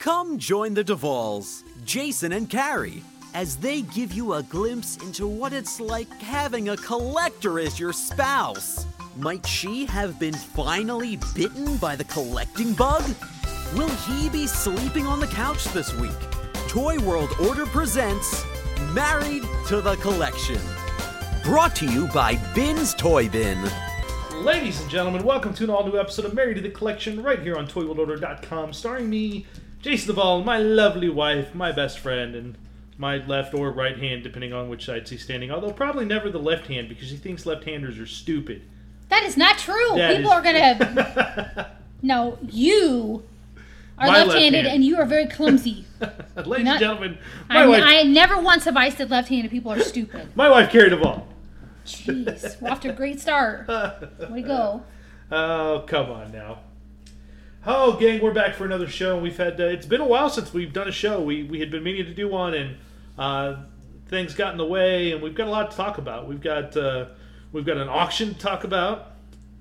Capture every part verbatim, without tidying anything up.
Come join the Duvals, Jason and Carrie, as they give you a glimpse into what it's like having a collector as your spouse. Might she have been finally bitten by the collecting bug? Will he be sleeping on the couch this week? Toy World Order presents Married to the Collection. Brought to you by Bin's Toy Bin. Ladies and gentlemen, welcome to an all-new episode of Married to the Collection right here on toy world order dot com, starring me, Jason Duvall, my lovely wife, my best friend, and my left or right hand, depending on which side she's standing. Although probably never the left hand, because she thinks left-handers are stupid. That is not true. That People is... are going to... No, you are my left-handed, left hand. and you are very clumsy. Ladies not... and gentlemen, my I, wife... I never once have I said left-handed people are stupid. My wife, Carrie Duvall. Jeez, we're off to a great start. Way to go. Oh, come on now. Oh, gang, we're back for another show. We've had uh, it's been a while since we've done a show. We we had been meaning to do one, and uh, things got in the way, and we've got a lot to talk about. We've got uh, we've got an auction to talk about,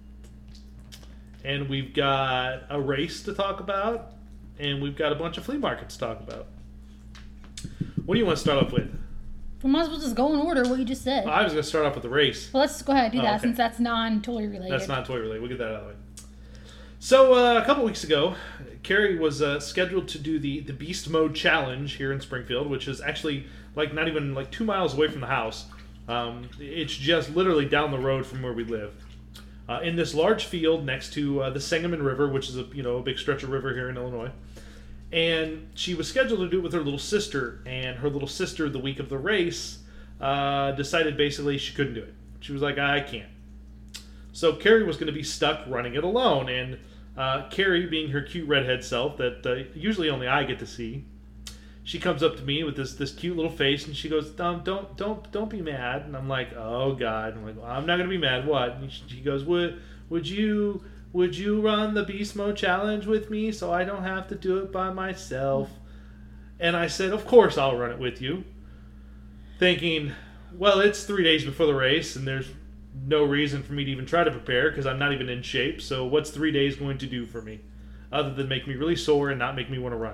and we've got a race to talk about, and we've got a bunch of flea markets to talk about. What do you want to start off with? We might as well just go in order what you just said. I was going to start off with the race. Well, let's go ahead and do Oh, that okay. since that's non-toy related. That's not toy related. We'll get that out of the way. So, uh, a couple weeks ago, Carrie was uh, scheduled to do the, the Beast Mode Challenge here in Springfield, which is actually like not even like two miles away from the house. Um, it's just literally down the road from where we live. Uh, in this large field next to uh, the Sangamon River, which is a you know a big stretch of river here in Illinois. And she was scheduled to do it with her little sister, and her little sister, the week of the race, uh, decided basically she couldn't do it. She was like, I can't. So Carrie was going to be stuck running it alone, and uh, Carrie, being her cute redhead self that uh, usually only I get to see, she comes up to me with this this cute little face, and she goes, um, "Don't don't don't be mad." And I'm like, "Oh God!" I'm like, well, "I'm not going to be mad." What? And she goes, "Would would you?" Would you run the Beast Mode Challenge with me so I don't have to do it by myself? And I said, of course I'll run it with you. Thinking, well, it's three days before the race, and there's no reason for me to even try to prepare because I'm not even in shape. So what's three days going to do for me? Other than make me really sore and not make me want to run.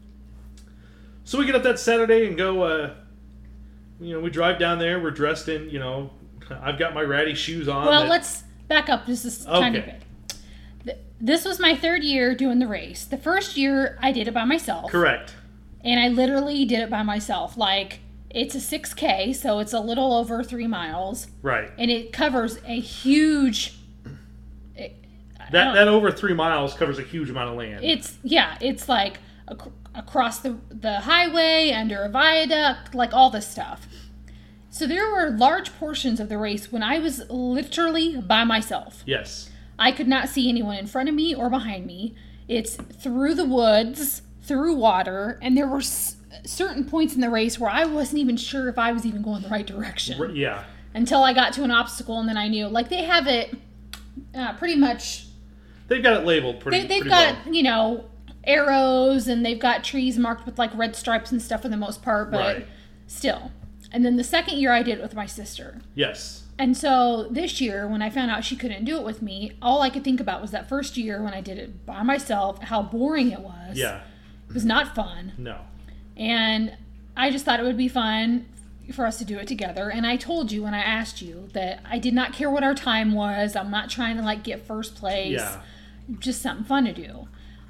So we get up that Saturday and go, uh, you know, we drive down there. We're dressed in, you know, I've got my ratty shoes on. Well, that, let's back up just a tiny Okay. bit. This was my third year doing the race. The first year, I did it by myself. Correct. And I literally did it by myself. Like, it's a six K, so it's a little over three miles. Right. And it covers a huge... It, That that over three miles covers a huge amount of land. It's, yeah, it's like ac- across the, the highway, under a viaduct, like all this stuff. So there were large portions of the race when I was literally by myself. Yes. I could not see anyone in front of me or behind me. It's through the woods, through water, and there were s- certain points in the race where I wasn't even sure if I was even going the right direction. R- yeah. Until I got to an obstacle, and then I knew. Like, they have it uh, pretty much... They've got it labeled pretty They, they've pretty got, well. you know, arrows, and they've got trees marked with, like, red stripes and stuff for the most part, but Right. still. And then the second year I did it with my sister. Yes. And so this year, when I found out she couldn't do it with me, all I could think about was that first year when I did it by myself, how boring it was. Yeah. It was not fun. No. And I just thought it would be fun for us to do it together. And I told you when I asked you that I did not care what our time was. I'm not trying to, like, get first place. Yeah. Just something fun to do.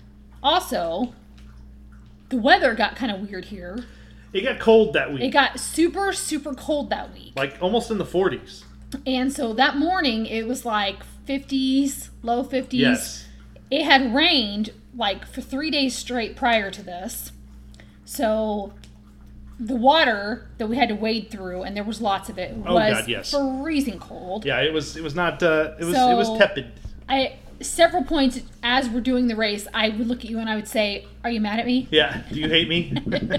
Also, the weather got kind of weird here. It got cold that week. It got super, super cold that week. Like almost in the forties. And so that morning, it was like fifties, low fifties. Yes. It had rained like for three days straight prior to this. So the water that we had to wade through, and there was lots of it, Oh, was God, yes. freezing cold. Yeah, it was it was not uh it was So- it was tepid. I several points as we're doing the race, I would look at you and I would say, "Are you mad at me?" Yeah. Do you hate me?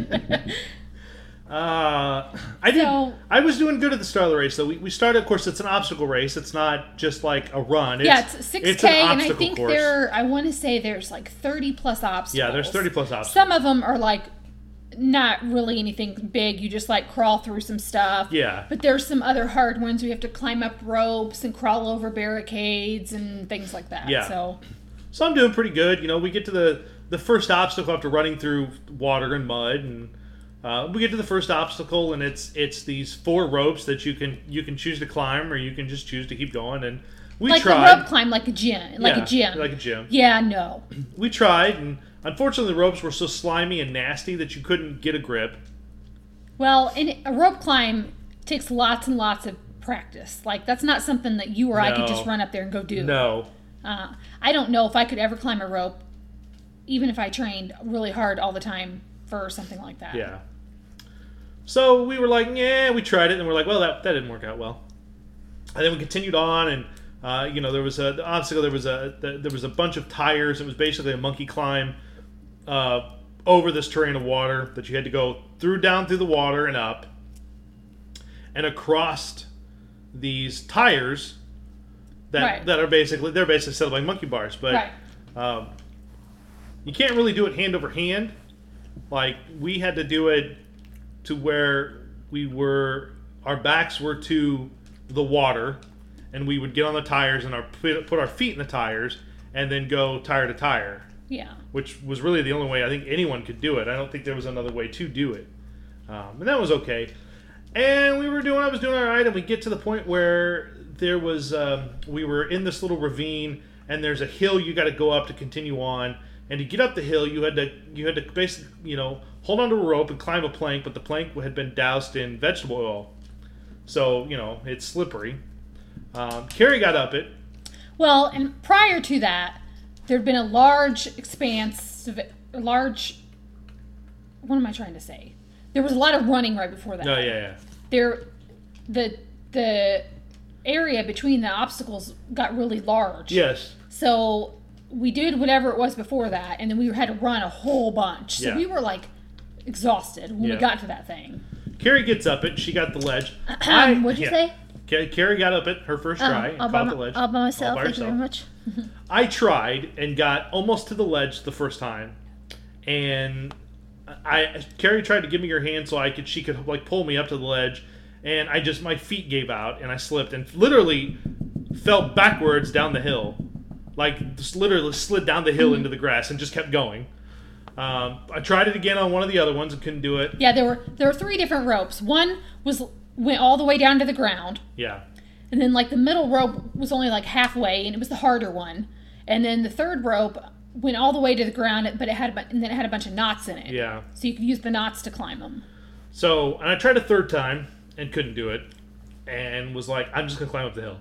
Uh, I did. So- I was doing good at the start of the race, though. We, we started, of course, it's an obstacle race. It's not just like a run. It's, Yeah, it's six K, it's an and I obstacle think course. there, I want to say there's like thirty plus obstacles. Yeah, there's thirty plus obstacles. Some of them are like not really anything big. You just like crawl through some stuff. Yeah. But there's some other hard ones where you have to climb up ropes and crawl over barricades and things like that. Yeah. So So I'm doing pretty good. You know, we get to the the first obstacle after running through water and mud, and uh, we get to the first obstacle, and it's it's these four ropes that you can you can choose to climb, or you can just choose to keep going. And we like tried the rope climb, like a gym, like yeah, a gym, like a gym. Yeah, no. We tried, and unfortunately, the ropes were so slimy and nasty that you couldn't get a grip. Well, and a rope climb takes lots and lots of practice. Like, that's not something that you or I could No. just run up there and go do. No. Uh, I don't know if I could ever climb a rope, even if I trained really hard all the time for something like that. Yeah. So we were like, yeah, we tried it, and we're like, well, that, that didn't work out well. And then we continued on, and uh, you know, there was a the obstacle. There was a there was a bunch of tires. It was basically a monkey climb uh, over this terrain of water that you had to go through, down through the water, and up, and across these tires that Right. that are basically they're basically set up like monkey bars, but Right. um, you can't really do it hand over hand. Like, we had to do it to where we were, our backs were to the water, and we would get on the tires and our put put our feet in the tires, and then go tire to tire, Yeah. which was really the only way I think anyone could do it. I don't think there was another way to do it, um, and that was okay. And we were doing, I was doing all right, and we get to the point where there was, um, we were in this little ravine, and there's a hill you got to go up to continue on. And to get up the hill, you had to, you had to basically, you know, hold onto a rope and climb a plank, but the plank had been doused in vegetable oil, so you know it's slippery. Um, Carrie got up it. Well, and prior to that, there'd been a large expanse of a large. What am I trying to say? There was a lot of running right before that. Oh yeah, yeah. There, the the area between the obstacles got really large. Yes. So we did whatever it was before that, and then we had to run a whole bunch. So Yeah. we were like exhausted when Yeah. we got to that thing. Carrie gets up it. She got the ledge. Um, what'd you yeah. say? Ca- Carrie got up it her first try and all, by caught my- the ledge. all by myself. All by Thank you very herself. much. I tried and got almost to the ledge the first time, and I Carrie tried to give me her hand so I could she could like pull me up to the ledge, and I just my feet gave out and I slipped and literally fell backwards down the hill, like just literally slid down the hill Mm-hmm. into the grass and just kept going. Um, I tried it again on one of the other ones and couldn't do it. Yeah, there were there were three different ropes. One was went all the way down to the ground, Yeah, and then like the middle rope was only like halfway, and it was the harder one. And then the third rope went all the way to the ground, but it had a, bu- and then it had a bunch of knots in it. yeah. So you could use the knots to climb them. So, and I tried a third time and couldn't do it, and was like, I'm just gonna climb up the hill.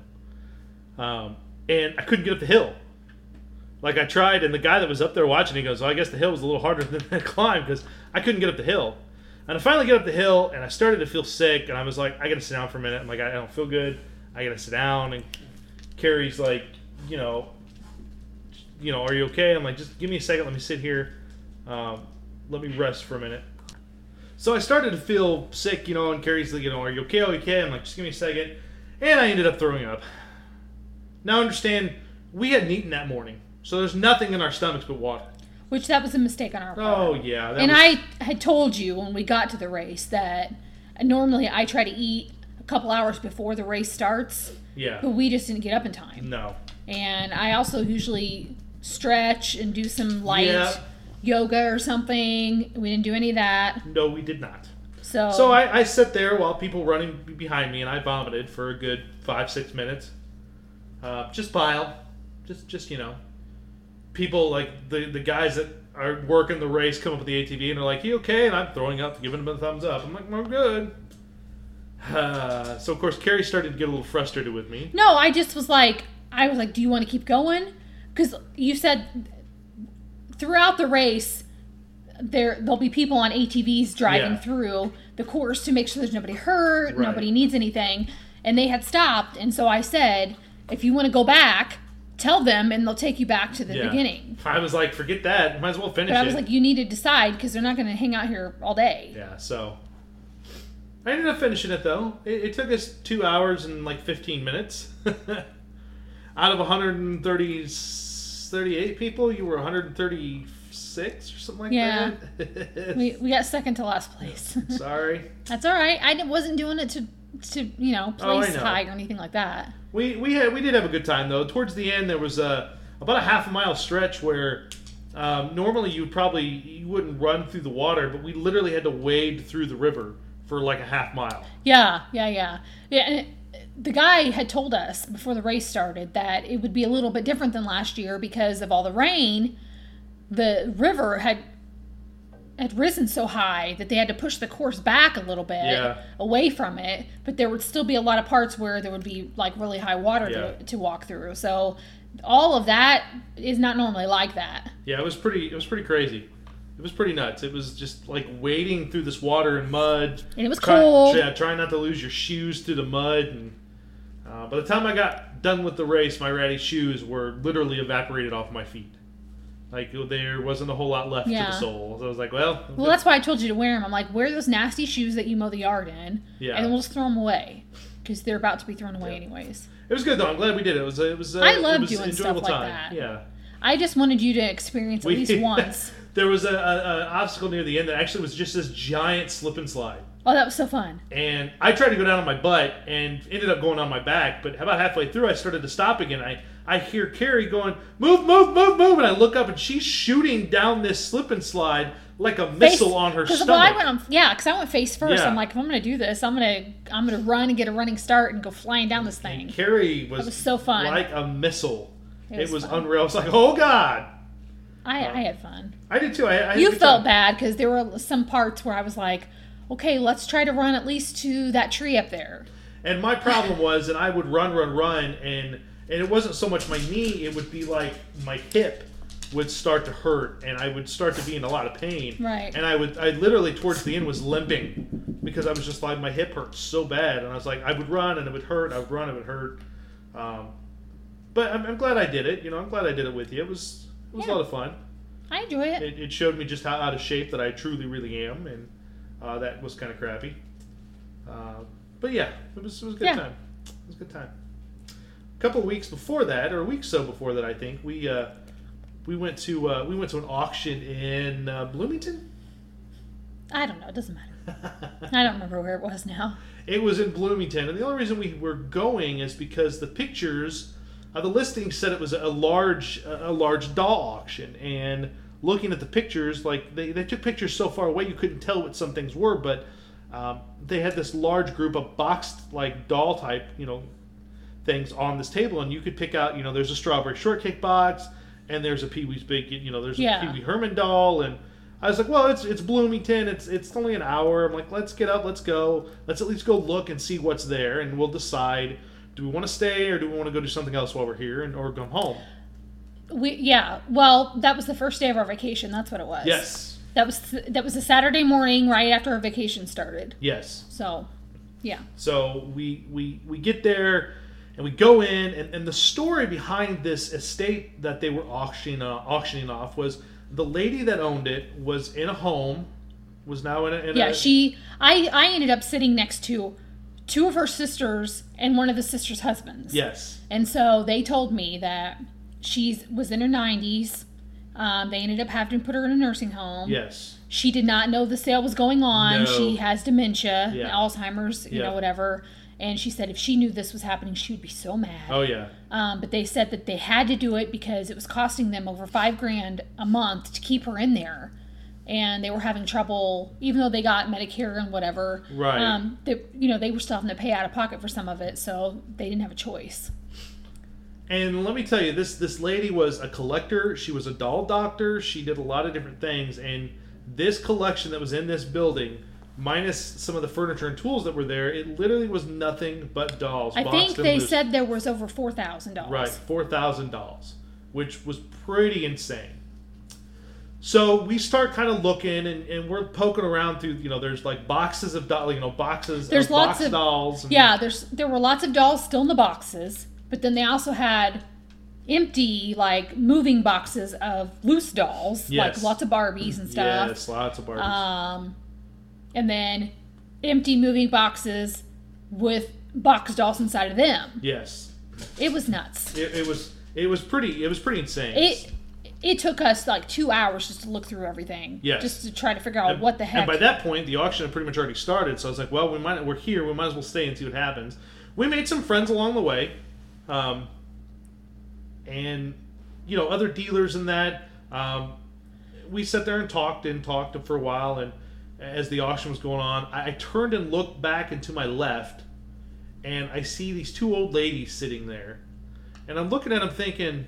Um, and I couldn't get up the hill. Like, I tried, and the guy that was up there watching, he goes, well, I guess the hill was a little harder than the climb, because I couldn't get up the hill. And I finally get up the hill, and I started to feel sick, and I was like, I gotta sit down for a minute. I'm like, I don't feel good. I gotta sit down. And Carrie's like, you know, you know, are you okay? I'm like, just give me a second. Let me sit here. Um, let me rest for a minute. So I started to feel sick, you know, and Carrie's like, you know, are you okay? Are you okay? I'm like, just give me a second. And I ended up throwing up. Now understand, we hadn't eaten that morning. So there's nothing in our stomachs but water. Which that was a mistake on our part. Oh, yeah. That And was, I had told you when we got to the race that normally I try to eat a couple hours before the race starts, Yeah. but we just didn't get up in time. No. And I also usually stretch and do some light Yeah. yoga or something. We didn't do any of that. No, we did not. So, So I, I sat there while people running behind me, and I vomited for a good five, six minutes. Uh, just bile. Just, just you know. People, like, the, the guys that are working the race come up with the A T V, and they're like, you okay? And I'm throwing up, giving them a thumbs up. I'm like, I'm good. Uh, so, of course, Carrie started to get a little frustrated with me. no, I just was like, I was like, do you want to keep going? Because you said throughout the race, there there'll be people on A T Vs driving Yeah. through the course to make sure there's nobody hurt, Right. nobody needs anything, and they had stopped. And so I said, if you want to go back, tell them, and they'll take you back to the Yeah. beginning. I was like, forget that. Might as well finish But I it. was like, you need to decide because they're not going to hang out here all day. Yeah, so I ended up finishing it though. It, it took us two hours and like fifteen minutes. Out of one hundred thirty, thirty-eight people, you were one hundred thirty-six or something like Yeah. that. We, we got second to last place. Sorry. That's all right. I di- wasn't doing it to, to you know, Oh, I place know. high or anything like that. We we had we did have a good time though. Towards the end, there was a about a half a mile stretch where Um, normally, you would probably you wouldn't run through the water, but we literally had to wade through the river for like a half mile. Yeah, yeah, yeah. Yeah, and it, the guy had told us before the race started that it would be a little bit different than last year because of all the rain. The river had had risen so high that they had to push the course back a little bit Yeah. away from it, but there would still be a lot of parts where there would be like really high water Yeah. to, to walk through. So all of that is not normally like that. Yeah, it was pretty. It was pretty crazy. It was pretty nuts. It was just like wading through this water and mud. And it was Try- cold. Yeah, trying not to lose your shoes through the mud. And uh, by the time I got done with the race, my ratty shoes were literally evaporated off my feet. Like there wasn't a whole lot left Yeah. to the sole. So I was like, well, Well, that's why I told you to wear them. I'm like, wear those nasty shoes that you mow the yard in, Yeah. and then we'll just throw them away because they're about to be thrown away Yeah. anyways. it was good though. I'm glad we did it. It was. It was. Uh, I love it was doing an stuff enjoyable like time. that. Yeah. I just wanted you to experience at We- least once. There was a, a, a obstacle near the end that actually was just this giant slip and slide. Oh, that was so fun. And I tried to go down on my butt and ended up going on my back. But about halfway through, I started to stop again. I, I hear Carrie going, move, move, move, move. And I look up and she's shooting down this slip and slide like a missile Face- on her 'cause, stomach. Well, I went on, yeah, because I went face first. Yeah. I'm like, if I'm going to do this, I'm going to I'm gonna run and get a running start and go flying down this thing. Carrie was, was so fun. like a missile. It It was was, fun. unreal. I was like, oh, God. I, I had fun. I did too. I, I had a You good felt time. bad because there were some parts where I was like, okay, let's try to run at least to that tree up there. And my problem was that I would run, run, run, and and it wasn't so much my knee; it would be like my hip would start to hurt, and I would start to be in a lot of pain. Right. And I would, I literally towards the end was limping because I was just like my hip hurt so bad, and I was like, I would run and it would hurt, I would run, it would hurt. Um, but I'm, I'm glad I did it. You know, I'm glad I did it with you. It was it was Yeah. a lot of fun. I enjoy it. It, it showed me just how out of shape that I truly, really am, and uh, that was kind of crappy. Uh, but yeah, it was it was a good Yeah. time. It was a good time. A couple of weeks before that, or a week so before that, I think we uh, we went to uh, we went to an auction in uh, Bloomington. I don't know. It doesn't matter. I don't remember where it was now. It was in Bloomington, and the only reason we were going is because the pictures, uh, the listing said it was a large a large doll auction, and looking at the pictures, like they, they took pictures so far away you couldn't tell what some things were, but um, they had this large group of boxed like doll type, you know, things on this table, and you could pick out, you know, there's a strawberry shortcake box, and there's a Pee Wee's Big, you know, there's a Yeah. Pee Wee Herman doll, and I was like, well, it's it's Bloomington, it's it's only an hour. I'm like, let's get up, let's go, let's at least go look and see what's there, and we'll decide, do we want to stay or do we want to go do something else while we're here, and or come home? We yeah. Well, that was the first day of our vacation. That's what it was. Yes, That was that was a Saturday morning right after our vacation started. yes. So, yeah. So we we we get there. And we go in, and, and the story behind this estate that they were auctioning uh, auctioning off was the lady that owned it was in a home, was now in a, in Yeah, a she I I ended up sitting next to two of her sisters and one of the sisters' husbands. yes, And so they told me that she was in her nineties. Um, they ended up having to put her in a nursing home. yes, She did not know the sale was going on. No. She has dementia, Yeah. Alzheimer's, you Yeah. know, whatever. And she said if she knew this was happening, she would be so mad. oh yeah, Um, but they said that they had to do it because it was costing them over five grand a month to keep her in there, and they were having trouble, even though they got Medicare and whatever. Right. Um, they, you know, they were still having to pay out of pocket for some of it, so they didn't have a choice. And let me tell you, this this lady was a collector. She was a doll doctor. She did a lot of different things, and this collection that was in this building, minus some of the furniture and tools that were there, it literally was nothing but dolls. I boxed think and they loose. said there was over four thousand dollars. Right, four thousand dolls, which was pretty insane. So we start kind of looking, and, and we're poking around through, you know, there's like boxes of dolls, you know, boxes There's of lots box of dolls. And, Yeah, there's there were lots of dolls still in the boxes, but then they also had empty, like, moving boxes of loose dolls, Yes. like lots of Barbies and stuff. Yes, lots of Barbies. Um, and then empty moving boxes with box dolls inside of them. yes, It was nuts. it, it was it was pretty it was pretty insane. It it took us like two hours just to look through everything. Yes. Just to try to figure out And- what the heck. And by that point, the auction had pretty much already started. So I was like, well, we might we're here. We might as well stay and see what happens. We made some friends along the way, um, and you know, other dealers and that. Um, we sat there and talked and talked for a while, and as the auction was going on, I, I turned and looked back and to my left, and I see these two old ladies sitting there. And I'm looking at them thinking,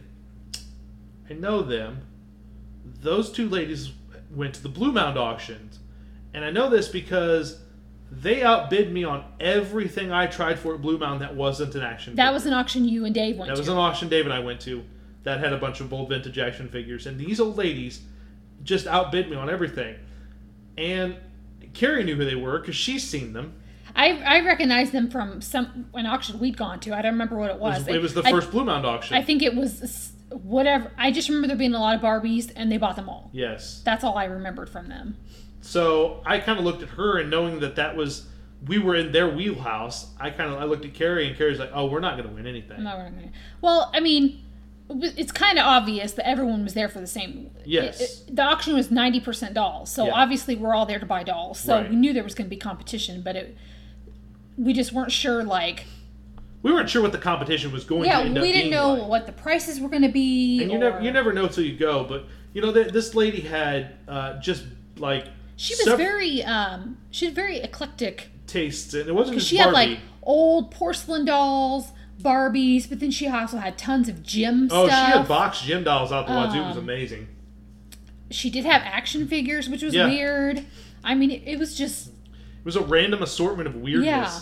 I know them. Those two ladies went to the Blue Mound auctions. And I know this because they outbid me on everything I tried for at Blue Mound that wasn't an action That figure. was an auction you and Dave went That to. was an auction Dave and I went to that had a bunch of old vintage action figures. And these old ladies just outbid me on everything. And Carrie knew who they were because she's seen them. I I recognized them from some an auction we'd gone to. I don't remember what it was. It was, it was the I, first Blue Mound auction. I think it was whatever. I just remember there being a lot of Barbies, and they bought them all. Yes. That's all I remembered from them. So I kind of looked at her, and knowing that that was we were in their wheelhouse, I kind of I looked at Carrie, and Carrie's like, "Oh, we're not going to win anything." No, we're not gonna. Well, I mean, it's kind of obvious that everyone was there for the same. Yes. It, it, the auction was ninety percent dolls, so Yeah. obviously we're all there to buy dolls. So Right. we knew there was going to be competition, but it. We just weren't sure, like... We weren't sure what the competition was going Yeah, to end up we didn't being know like. what the prices were going to be. And you or... never you never know till you go. But you know th- this lady had uh, just like She was sev- very, um, she had very eclectic. tastes, and it wasn't just She Barbie. had, like, old porcelain dolls, Barbies, but then she also had tons of gym oh, stuff. she had boxed gym dolls out the wazoo. It was Um, amazing. She did have action figures, which was Yeah. weird. I mean, it, it was just... It was a random assortment of weirdness. Yeah.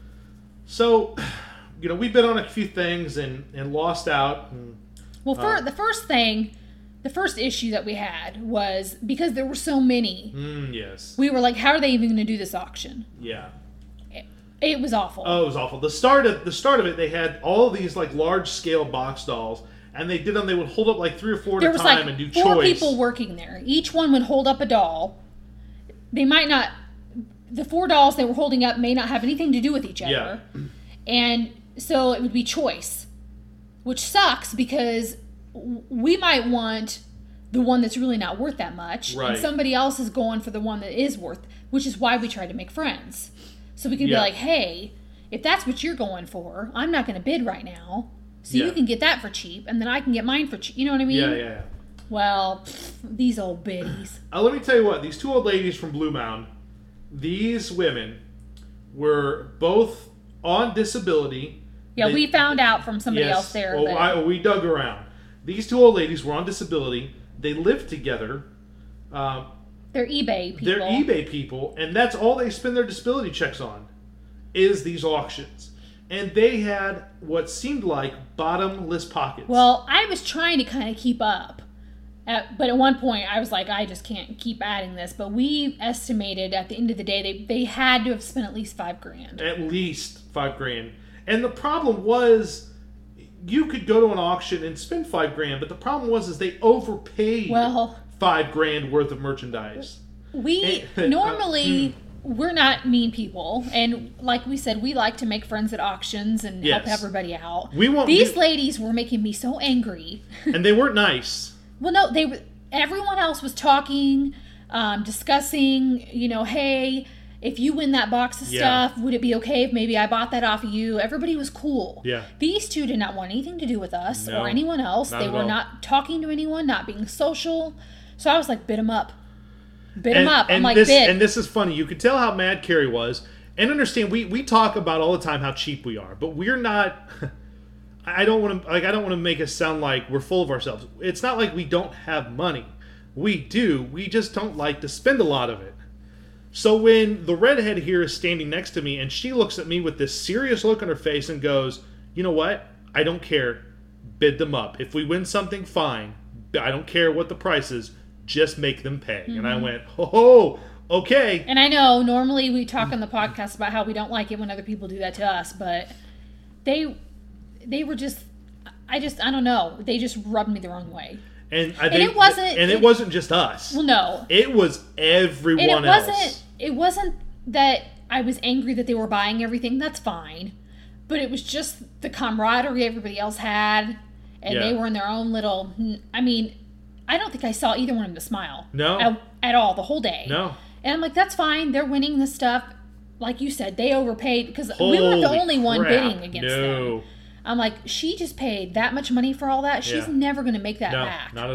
So, you know, we bid on a few things and, and lost out. And, Well, for, Uh, the first thing, the first issue that we had was because there were so many, mm, yes. we were like, how are they even going to do this auction? Yeah. It, it was awful. Oh, it was awful. The start of the start of it, they had all these like large scale box dolls, and they did them. They would hold up like three or four there at a was time like and do four choice. people working there. Each one would hold up a doll. They might not, the four dolls they were holding up may not have anything to do with each other. Yeah. And so it would be choice, which sucks because w- we might want the one that's really not worth that much. Right. And somebody else is going for the one that is worth, which is why we try to make friends. So we can Yeah. be like, hey, if that's what you're going for, I'm not going to bid right now. So Yeah. you can get that for cheap, and then I can get mine for cheap. You know what I mean? Yeah, yeah, yeah. Well, pff, these old biddies. Uh, let me tell you what. These two old ladies from Blue Mound, these women were both on disability. Yeah, They- we found out from somebody yes, else there. Oh, that- I, we dug around. These two old ladies were on disability. They lived together. Um, they're eBay people. They're eBay people, and that's all they spend their disability checks on, is these auctions. And they had what seemed like bottomless pockets. Well, I was trying to kind of keep up. At, but at one point, I was like, I just can't keep adding this. But we estimated at the end of the day, they, they had to have spent at least five grand. At least five grand. And the problem was, you could go to an auction and spend five grand, but the problem was is they overpaid Well, five grand worth of merchandise. we And- normally, we're not mean people. And like we said, we like to make friends at auctions and help Yes. everybody out. We won't These be- ladies were making me so angry. And they weren't nice. Well, no, they were. Everyone else was talking, um, discussing. You know, hey, if you win that box of Yeah. stuff, would it be okay if maybe I bought that off of you? Everybody was cool. Yeah. These two did not want anything to do with us No, or anyone else. not They at were all. not talking to anyone, not being social. So I was like, bid them up, bid them and, up. I'm and like, this, bid. And this is funny. You could tell how mad Carrie was. And understand, we, we talk about all the time how cheap we are, but we're not. I don't want to like. I don't want to make us sound like we're full of ourselves. It's not like we don't have money. We do. We just don't like to spend a lot of it. So when the redhead here is standing next to me, and she looks at me with this serious look on her face and goes, "You know what? I don't care. Bid them up. If we win something, fine. I don't care what the price is. Just make them pay." Mm-hmm. And I went, "Oh, okay." And I know normally we talk on the podcast about how we don't like it when other people do that to us, but they they were just I just I don't know. They just rubbed me the wrong way. And, I And think, it wasn't- and it, it- wasn't just us. Well, no. It was everyone And it else. wasn't it wasn't that I was angry that they were buying everything. That's fine. But it was just the camaraderie everybody else had, and Yeah. they were in their own little I mean, I don't think I saw either one of them to smile. No. At, at all the whole day. No. And I'm like, that's fine. They're winning this stuff. Like you said, they overpaid because we weren't the Holy only one crap. bidding against No. them. I'm like, she just paid that much money for all that. She's Yeah. never going to make that No, back. not at all.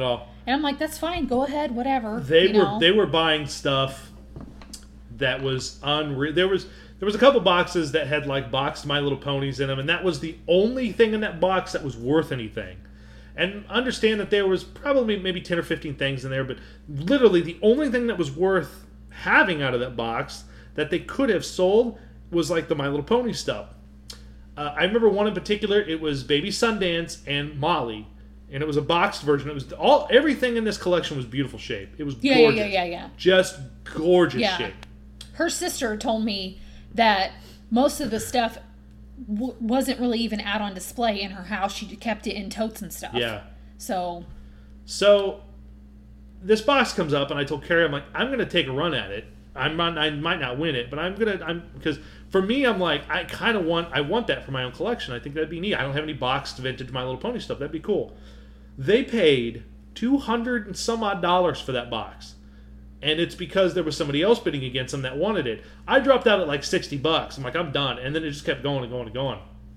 And I'm like, that's fine. Go ahead, whatever. They you were know? they were buying stuff that was unreal. There was there was a couple boxes that had like boxed My Little Ponies in them, and that was the only thing in that box that was worth anything. And understand that there was probably maybe ten or fifteen things in there, but literally the only thing that was worth having out of that box that they could have sold was like the My Little Pony stuff. Uh, I remember one in particular. It was Baby Sundance and Molly, and it was a boxed version. It was all everything in this collection was beautiful shape. It was Yeah, gorgeous. yeah, yeah, yeah, yeah. Just gorgeous Yeah. shape. Her sister told me that most of the stuff w- wasn't really even out on display in her house. She kept it in totes and stuff. Yeah. So, So this box comes up, and I told Carrie, I'm like, I'm going to take a run at it. I'm not, I might not win it, but I'm gonna. I'm because for me, I'm like, I kind of want. I want that for my own collection. I think that'd be neat. I don't have any boxed vintage My Little Pony stuff. That'd be cool. They paid two hundred and some odd dollars for that box, and it's because there was somebody else bidding against them that wanted it. I dropped out at like sixty bucks. I'm like, I'm done, and then it just kept going and going and going.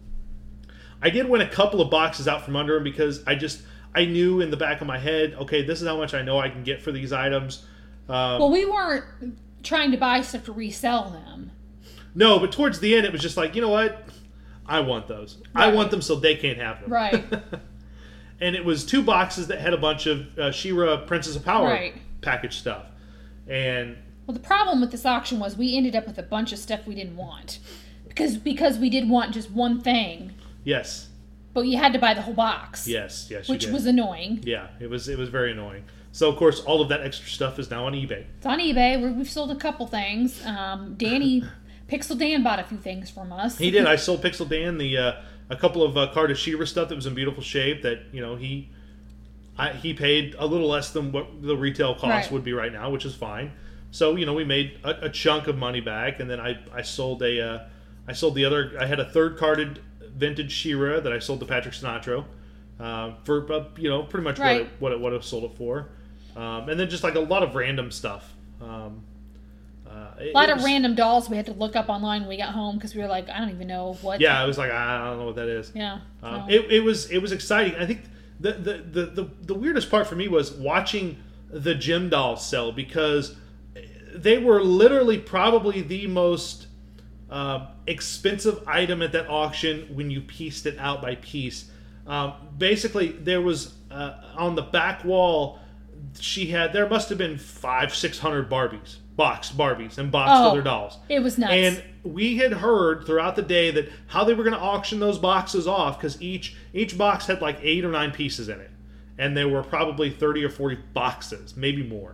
I did win a couple of boxes out from under them because I just I knew in the back of my head, okay, this is how much I know I can get for these items. Um, well, we weren't trying to buy stuff to resell them. No, but towards the end, it was just like, you know what? I want those. I Right. want them so they can't have them. Right. And it was two boxes that had a bunch of uh, She-Ra Princess of Power Right. package stuff. And Well, the problem with this auction was we ended up with a bunch of stuff we didn't want. Because because we did want just one thing, yes, but you had to buy the whole box. yes, yes, you Which did. was annoying. Yeah, it was it was very annoying. So, of course, all of that extra stuff is now on eBay. It's on eBay. We're, we've sold a couple things. Um, Danny, Pixel Dan bought a few things from us. He did. I sold Pixel Dan the uh, a couple of uh, Card of She-Ra stuff that was in beautiful shape that, you know, he I, he paid a little less than what the retail cost Right. would be right now, which is fine. So, you know, we made a, a chunk of money back, and then I, I sold a uh, I sold the other. I had a third carded vintage She-Ra that I sold to Patrick Sinatra uh, for uh, you know pretty much Right. what it, what it, what I sold it for, um, and then just like a lot of random stuff. Um, uh, it- A lot it of was- random dolls we had to look up online when we got home because we were like, I don't even know what. Yeah, I was like, I don't know what that is. Yeah. Um, so- it, it was it was exciting. I think the, the, the, the, the weirdest part for me was watching the gem dolls sell because they were literally probably the most uh, expensive item at that auction when you pieced it out by piece. Um, basically, there was uh, on the back wall, she had there must have been five, six hundred Barbies, boxed Barbies, and boxed Oh, other dolls. It was nuts. And we had heard throughout the day that how they were going to auction those boxes off because each each box had like eight or nine pieces in it, and there were probably thirty or forty boxes, maybe more.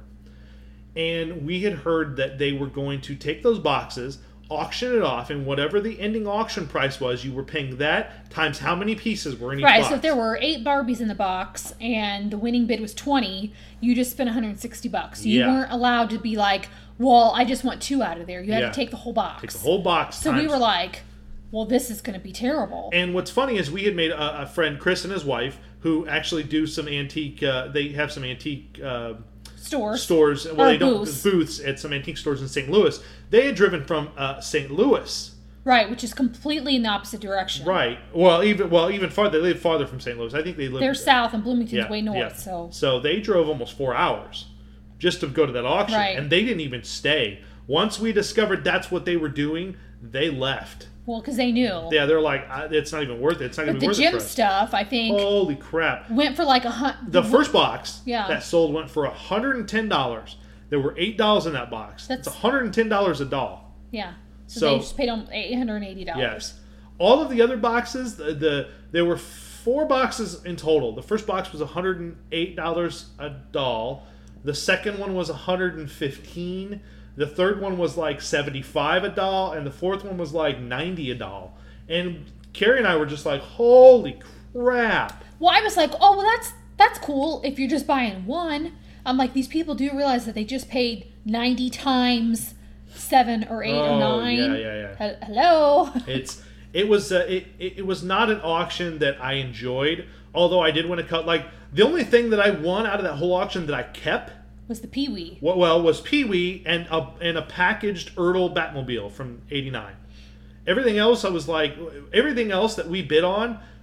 And we had heard that they were going to take those boxes, auction it off, and whatever the ending auction price was, you were paying that times how many pieces were in each right, box. so if there were eight Barbies in the box and the winning bid was twenty, you just spent one hundred sixty bucks. You Yeah. weren't allowed to be like, well, I just want two out of there. You had Yeah. to take the whole box. Take the whole box. so we times- were like, well, this is going to be terrible. And what's funny is we had made a, a friend, Chris and his wife, who actually do some antique. Uh, they have some antique uh, Stores. stores. Well, Or they don't booths. booths at some antique stores in Saint Louis. They had driven from uh, Saint Louis, Right, which is completely in the opposite direction. right? Well, even well, even farther. They live farther from Saint Louis. I think they live. They're south and Bloomington's way north, yeah. so. so they drove almost four hours just to go to that auction, Right. and they didn't even stay. Once we discovered that's what they were doing, they left. Well, because they knew. Yeah, they're like, I- it's not even worth it. It's not But going to the be worth it gym for us. stuff, I think, Holy crap! went for like a hundred. The first box Yeah. that sold went for one hundred ten dollars. There were eight dolls in that box. That's That's- one hundred ten dollars a doll. Yeah. So, So- they just paid them eight hundred eighty dollars. Yes. All of the other boxes, the, the there were four boxes in total. The first box was one hundred eight dollars a doll. The second one was one hundred fifteen dollars. The third one was like seventy-five dollars a doll, and the fourth one was like ninety dollars a doll. And Carrie and I were just like, "Holy crap!" Well, I was like, oh, well, that's that's cool if you're just buying one. I'm like, these people do realize that they just paid ninety times seven or eight Oh, or nine. yeah, yeah, yeah. Hel- Hello. It's it was uh, it, it it was not an auction that I enjoyed. Although I did win a cut. Like the only thing that I won out of that whole auction that I kept, Was the Pee Wee. well, well was Pee Wee and a and a packaged Ertl Batmobile from eighty-nine. Everything else, I was like, everything else that we bid on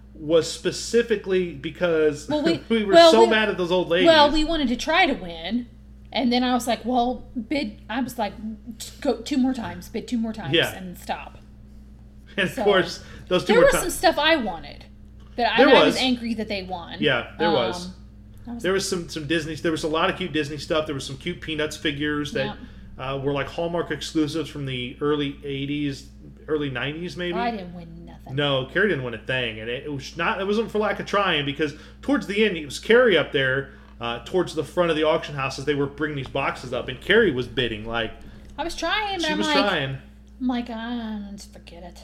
was specifically because Well, we- we were well, so we- mad at those old ladies. Well, we wanted to try to win, and then I was like, "Well, bid." I was like, "Go two more times, bid two more times, Yeah. and stop." and of so- course, those two There were was ti- some stuff I wanted that I, There and I was was. angry that they won. Yeah, there was. Um, I was There was some some Disney. There was a lot of cute Disney stuff. There was some cute Peanuts figures that uh, were like Hallmark exclusives from the early eighties, early nineties, maybe. I didn't win nothing. No, Carrie didn't win a thing, and it, it was not. It wasn't for lack of trying, because towards the end, it was Carrie up there, uh, towards the front of the auction house as they were bringing these boxes up, and Carrie was bidding like I was trying, but she I'm was like, trying. I'm like, ah, just forget it.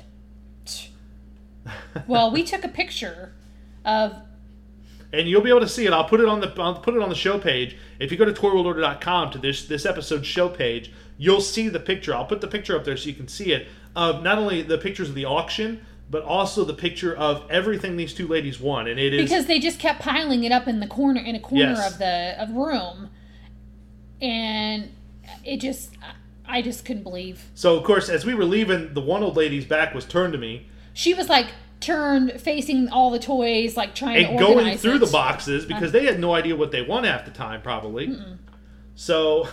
Well, we took a picture of. And you'll be able to see it. I'll put it on the I'll put it on the show page. If you go to toy world order dot com to this this episode's show page, you'll see the picture. I'll put the picture up there so you can see it of not only the pictures of the auction, but also the picture of everything these two ladies won. And it is Because they just kept piling it up in the corner, in a corner Yes. of the of room, and it just, I just couldn't believe. so. Of course, as we were leaving, the one old lady's back was turned to me She was like turned, facing all the toys, like trying and to going organize through it. the boxes because they had no idea what they won half the time, probably. Mm-mm. So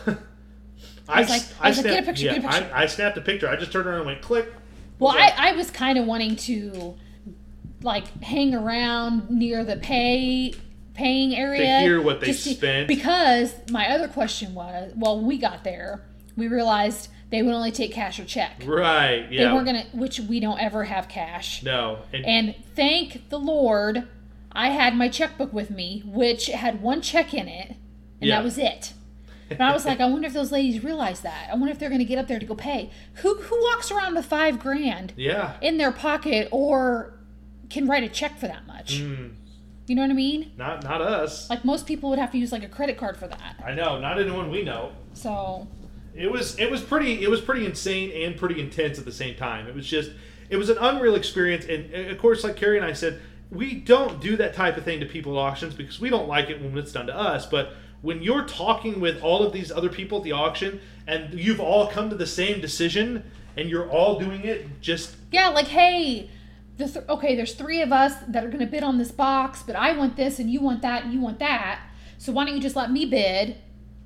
I, was like- s- I was like, snapped, "Get a picture, yeah, get a picture." I, I snapped a picture. I just turned around and went click. Well, Was I, like- I was kind of wanting to, like, hang around near the pay paying area hear what they just to- spent. Because my other question was, well, when we got there, we realized they would only take cash or check. Right. They Yeah. weren't gonna, which we don't ever have cash. No. And, And thank the Lord, I had my checkbook with me, which had one check in it, and Yeah. that was it. And I was like, I wonder if those ladies realize that. I wonder if they're going to get up there to go pay. Who who walks around with five grand yeah. in their pocket or can write a check for that much? Mm, You know what I mean? not not us. Like most people would have to use like a credit card for that. I know. Not anyone we know. So It was it was pretty it was pretty insane and pretty intense at the same time. It was just it was an unreal experience, and uh, of course, like Carrie and I said, we don't do that type of thing to people at auctions because we don't like it when it's done to us. But when you're talking with all of these other people at the auction and you've all come to the same decision and you're all doing it just yeah, like hey, the th- okay, there's three of us that are going to bid on this box, but I want this and you want that and you want that. So why don't you just let me bid?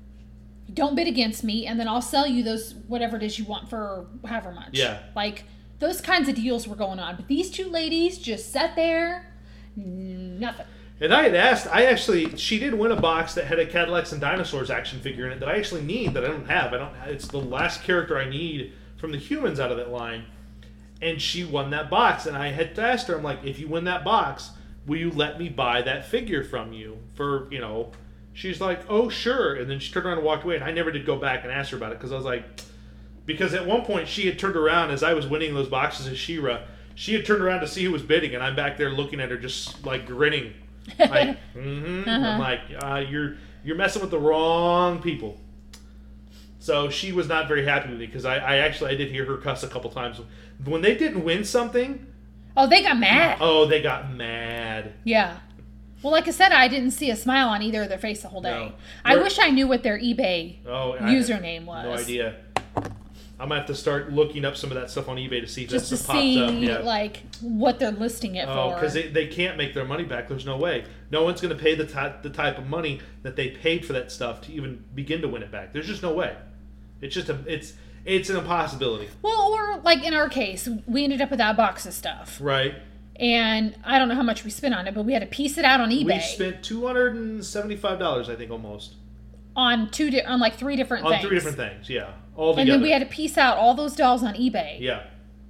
Don't bid against me, and then I'll sell you those whatever it is you want for however much. Yeah. Like those kinds of deals were going on, but these two ladies just sat there, nothing. And I had asked, I actually, she did win a box that had a Cadillacs and Dinosaurs action figure in it that I actually need that I don't have. I don't. It's the last character I need from the humans out of that line. And she won that box, and I had asked her, I'm like, if you win that box, will you let me buy that figure from you for, you know? She's like, oh, sure. And then she turned around and walked away, and I never did go back and ask her about it because I was like, because at one point she had turned around as I was winning those boxes as She-Ra. She had turned around to see who was bidding, and I'm back there looking at her just like grinning. Like, mm-hmm. Uh-huh. I'm like, uh, you're you're messing with the wrong people. So she was not very happy with me because I, I actually I did hear her cuss a couple times when they didn't win something. Oh, they got mad. Oh, they got mad. Yeah. Well, like I said, I didn't see a smile on either of their face the whole day. No. I We're- wish I knew what their eBay Oh, I- username was. No idea. I'm gonna have to start looking up some of that stuff on eBay to see if Just that to stuff pops see up. Yeah. like what they're listing it Oh, for. because they, they can't make their money back. There's no way. No one's going to pay the type the type of money that they paid for that stuff to even begin to win it back. There's just no way. It's just a it's it's an impossibility. Well, or like in our case, we ended up with that box of stuff, Right. and I don't know how much we spent on it, but we had to piece it out on eBay We spent two hundred and seventy-five dollars, I think, almost on two di- on like three different on things. three different things. Yeah, all And together. then we had to piece out all those dolls on eBay. yeah,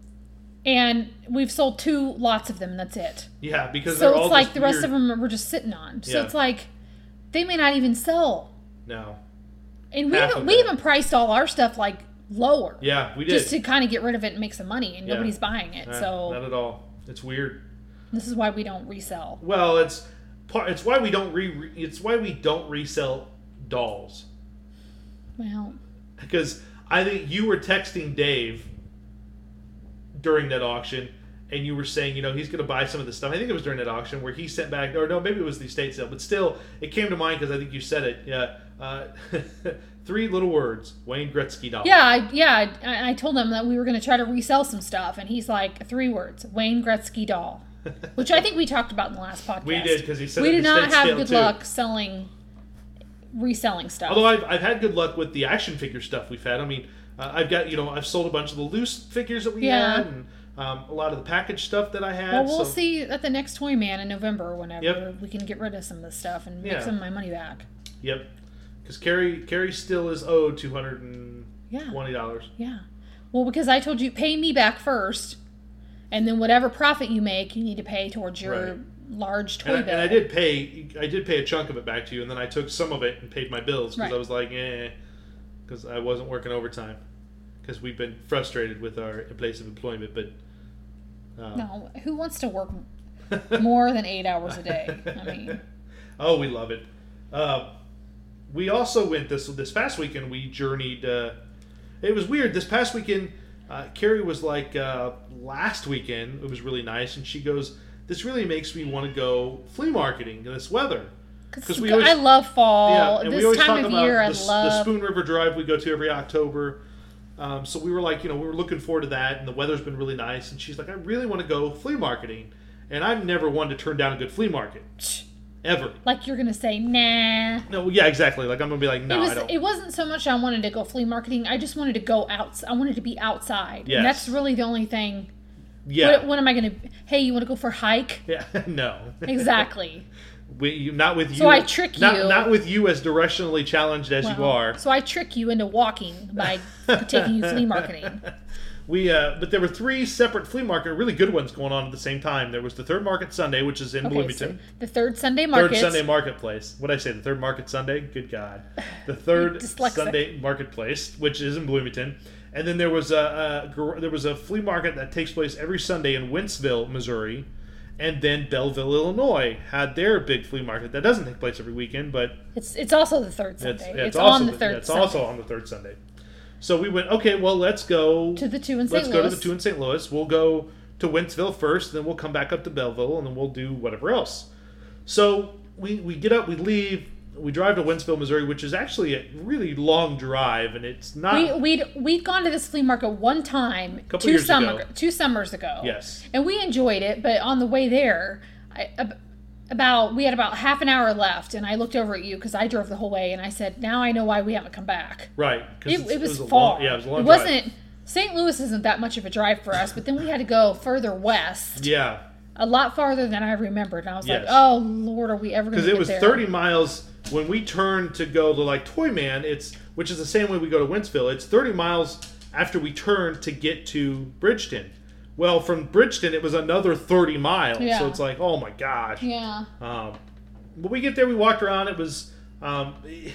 And we've sold two lots of them, and that's it. yeah, because So they're all it's like just the rest weird- of them we're just sitting on. So Yeah. it's like they may not even sell. No. And we Half even, of we it. even priced all our stuff like lower. Yeah, we did. Just to kind of get rid of it and make some money, and Yeah. nobody's buying it. Nah, so not at all. It's weird. this is why we don't resell. Well, it's part. It's why we don't re. re- It's why we don't resell dolls. Well, Because I think you were texting Dave during that auction, and you were saying, you know, he's going to buy some of this stuff. I think it was during that auction where he sent back, or no, maybe it was the estate sale, but still, it came to mind because I think you said it. Yeah, uh, three little words: Wayne Gretzky doll. yeah, I, yeah. I, I told him that we were going to try to resell some stuff, and he's like, three words: Wayne Gretzky doll. which I think we talked about in the last podcast. We did, because he said we it did in not estate have sale, good too. luck selling, reselling stuff. Although I've, I've had good luck with the action figure stuff we've had. I mean, uh, I've got, you know, I've sold a bunch of the loose figures that we Yeah. had, and um, a lot of the package stuff that I had. Well, we'll so. see at the next Toy Man in November or whenever Yep. we can get rid of some of this stuff and make Yeah. some of my money back. Yep. Because Carrie, Carrie still is owed two hundred twenty dollars. Yeah. Yeah. Well, because I told you, pay me back first, and then whatever profit you make, you need to pay towards your Right. large toy And I, bill. and I did pay, I did pay a chunk of it back to you, and then I took some of it and paid my bills because Right. I was like, eh, because I wasn't working overtime. Because we've been frustrated with our place of employment, but uh, No, who wants to work more than eight hours a day? I mean, oh, we love it. Uh, we also went this this past weekend. We journeyed. Uh, it was weird. This past weekend, uh, Carrie was like, uh, last weekend it was really nice, and she goes, "This really makes me want to go flea marketing in this weather." because we always- I love fall. Yeah, and this we always time talk of about year, I the, the love. Spoon River Drive we go to every October. Um, so we were like, you know, we were looking forward to that, and the weather's been really nice. And she's like, I really want to go flea marketing, and I've never wanted to turn down a good flea market, ever. Like you're gonna say, nah. No, yeah, exactly. Like I'm gonna be like, no, it was. I don't. It wasn't so much I wanted to go flea marketing. I just wanted to go out. I wanted to be outside. Yes. And that's really the only thing. yeah, What, what am I gonna? Hey, you want to go for a hike? yeah, no, Exactly. we, you, not with you. So I trick not, you. Not with you as directionally challenged as you Well, are. So I trick you into walking by taking you flea marketing. We, uh, but there were three separate flea market, really good ones going on at the same time. There was the Third Market Sunday, which is in Okay, Bloomington. so the third Sunday Third market. Sunday Marketplace. What did I say? The Third Market Sunday? Good God. The Third Dyslexic. Sunday Marketplace, which is in Bloomington. And then there was a, a gar- there was a flea market that takes place every Sunday in Wentzville, Missouri. And then Belleville, Illinois had their big flea market. That doesn't take place every weekend, but It's it's also the third it's, Sunday. it's, It's, also on the third it's Sunday. also on the third Sunday. So we went, okay, well, let's go To the two in Let's Saint go to Louis. the two in Saint Louis. We'll go to Wentzville first, then we'll come back up to Belleville, and then we'll do whatever else. So we, we get up, we leave, we drive to Wentzville, Missouri, which is actually a really long drive, and it's not. We we'd we'd gone to this flea market one time Couple two years summer ago. two summers ago. Yes. And we enjoyed it, but on the way there, I, ab- about we had about half an hour left, and I looked over at you because I drove the whole way, and I said, "Now I know why we haven't come back." right. 'cause It, it's- it was a far. long- yeah, it was a long It drive. wasn't. Saint Louis isn't that much of a drive for us, but then we had to go further west, Yeah, a lot farther than I remembered, and I was Yes. like, "Oh Lord, are we ever going because to it get was there?" thirty miles when we turned to go to like Toy Man. It's which is the same way we go to Wentzville. It's thirty miles after we turned to get to Bridgeton. Well, from Bridgeton it was another thirty miles. Yeah. So it's like, oh my gosh. Yeah. Um, but we get there, we walked around. It was um,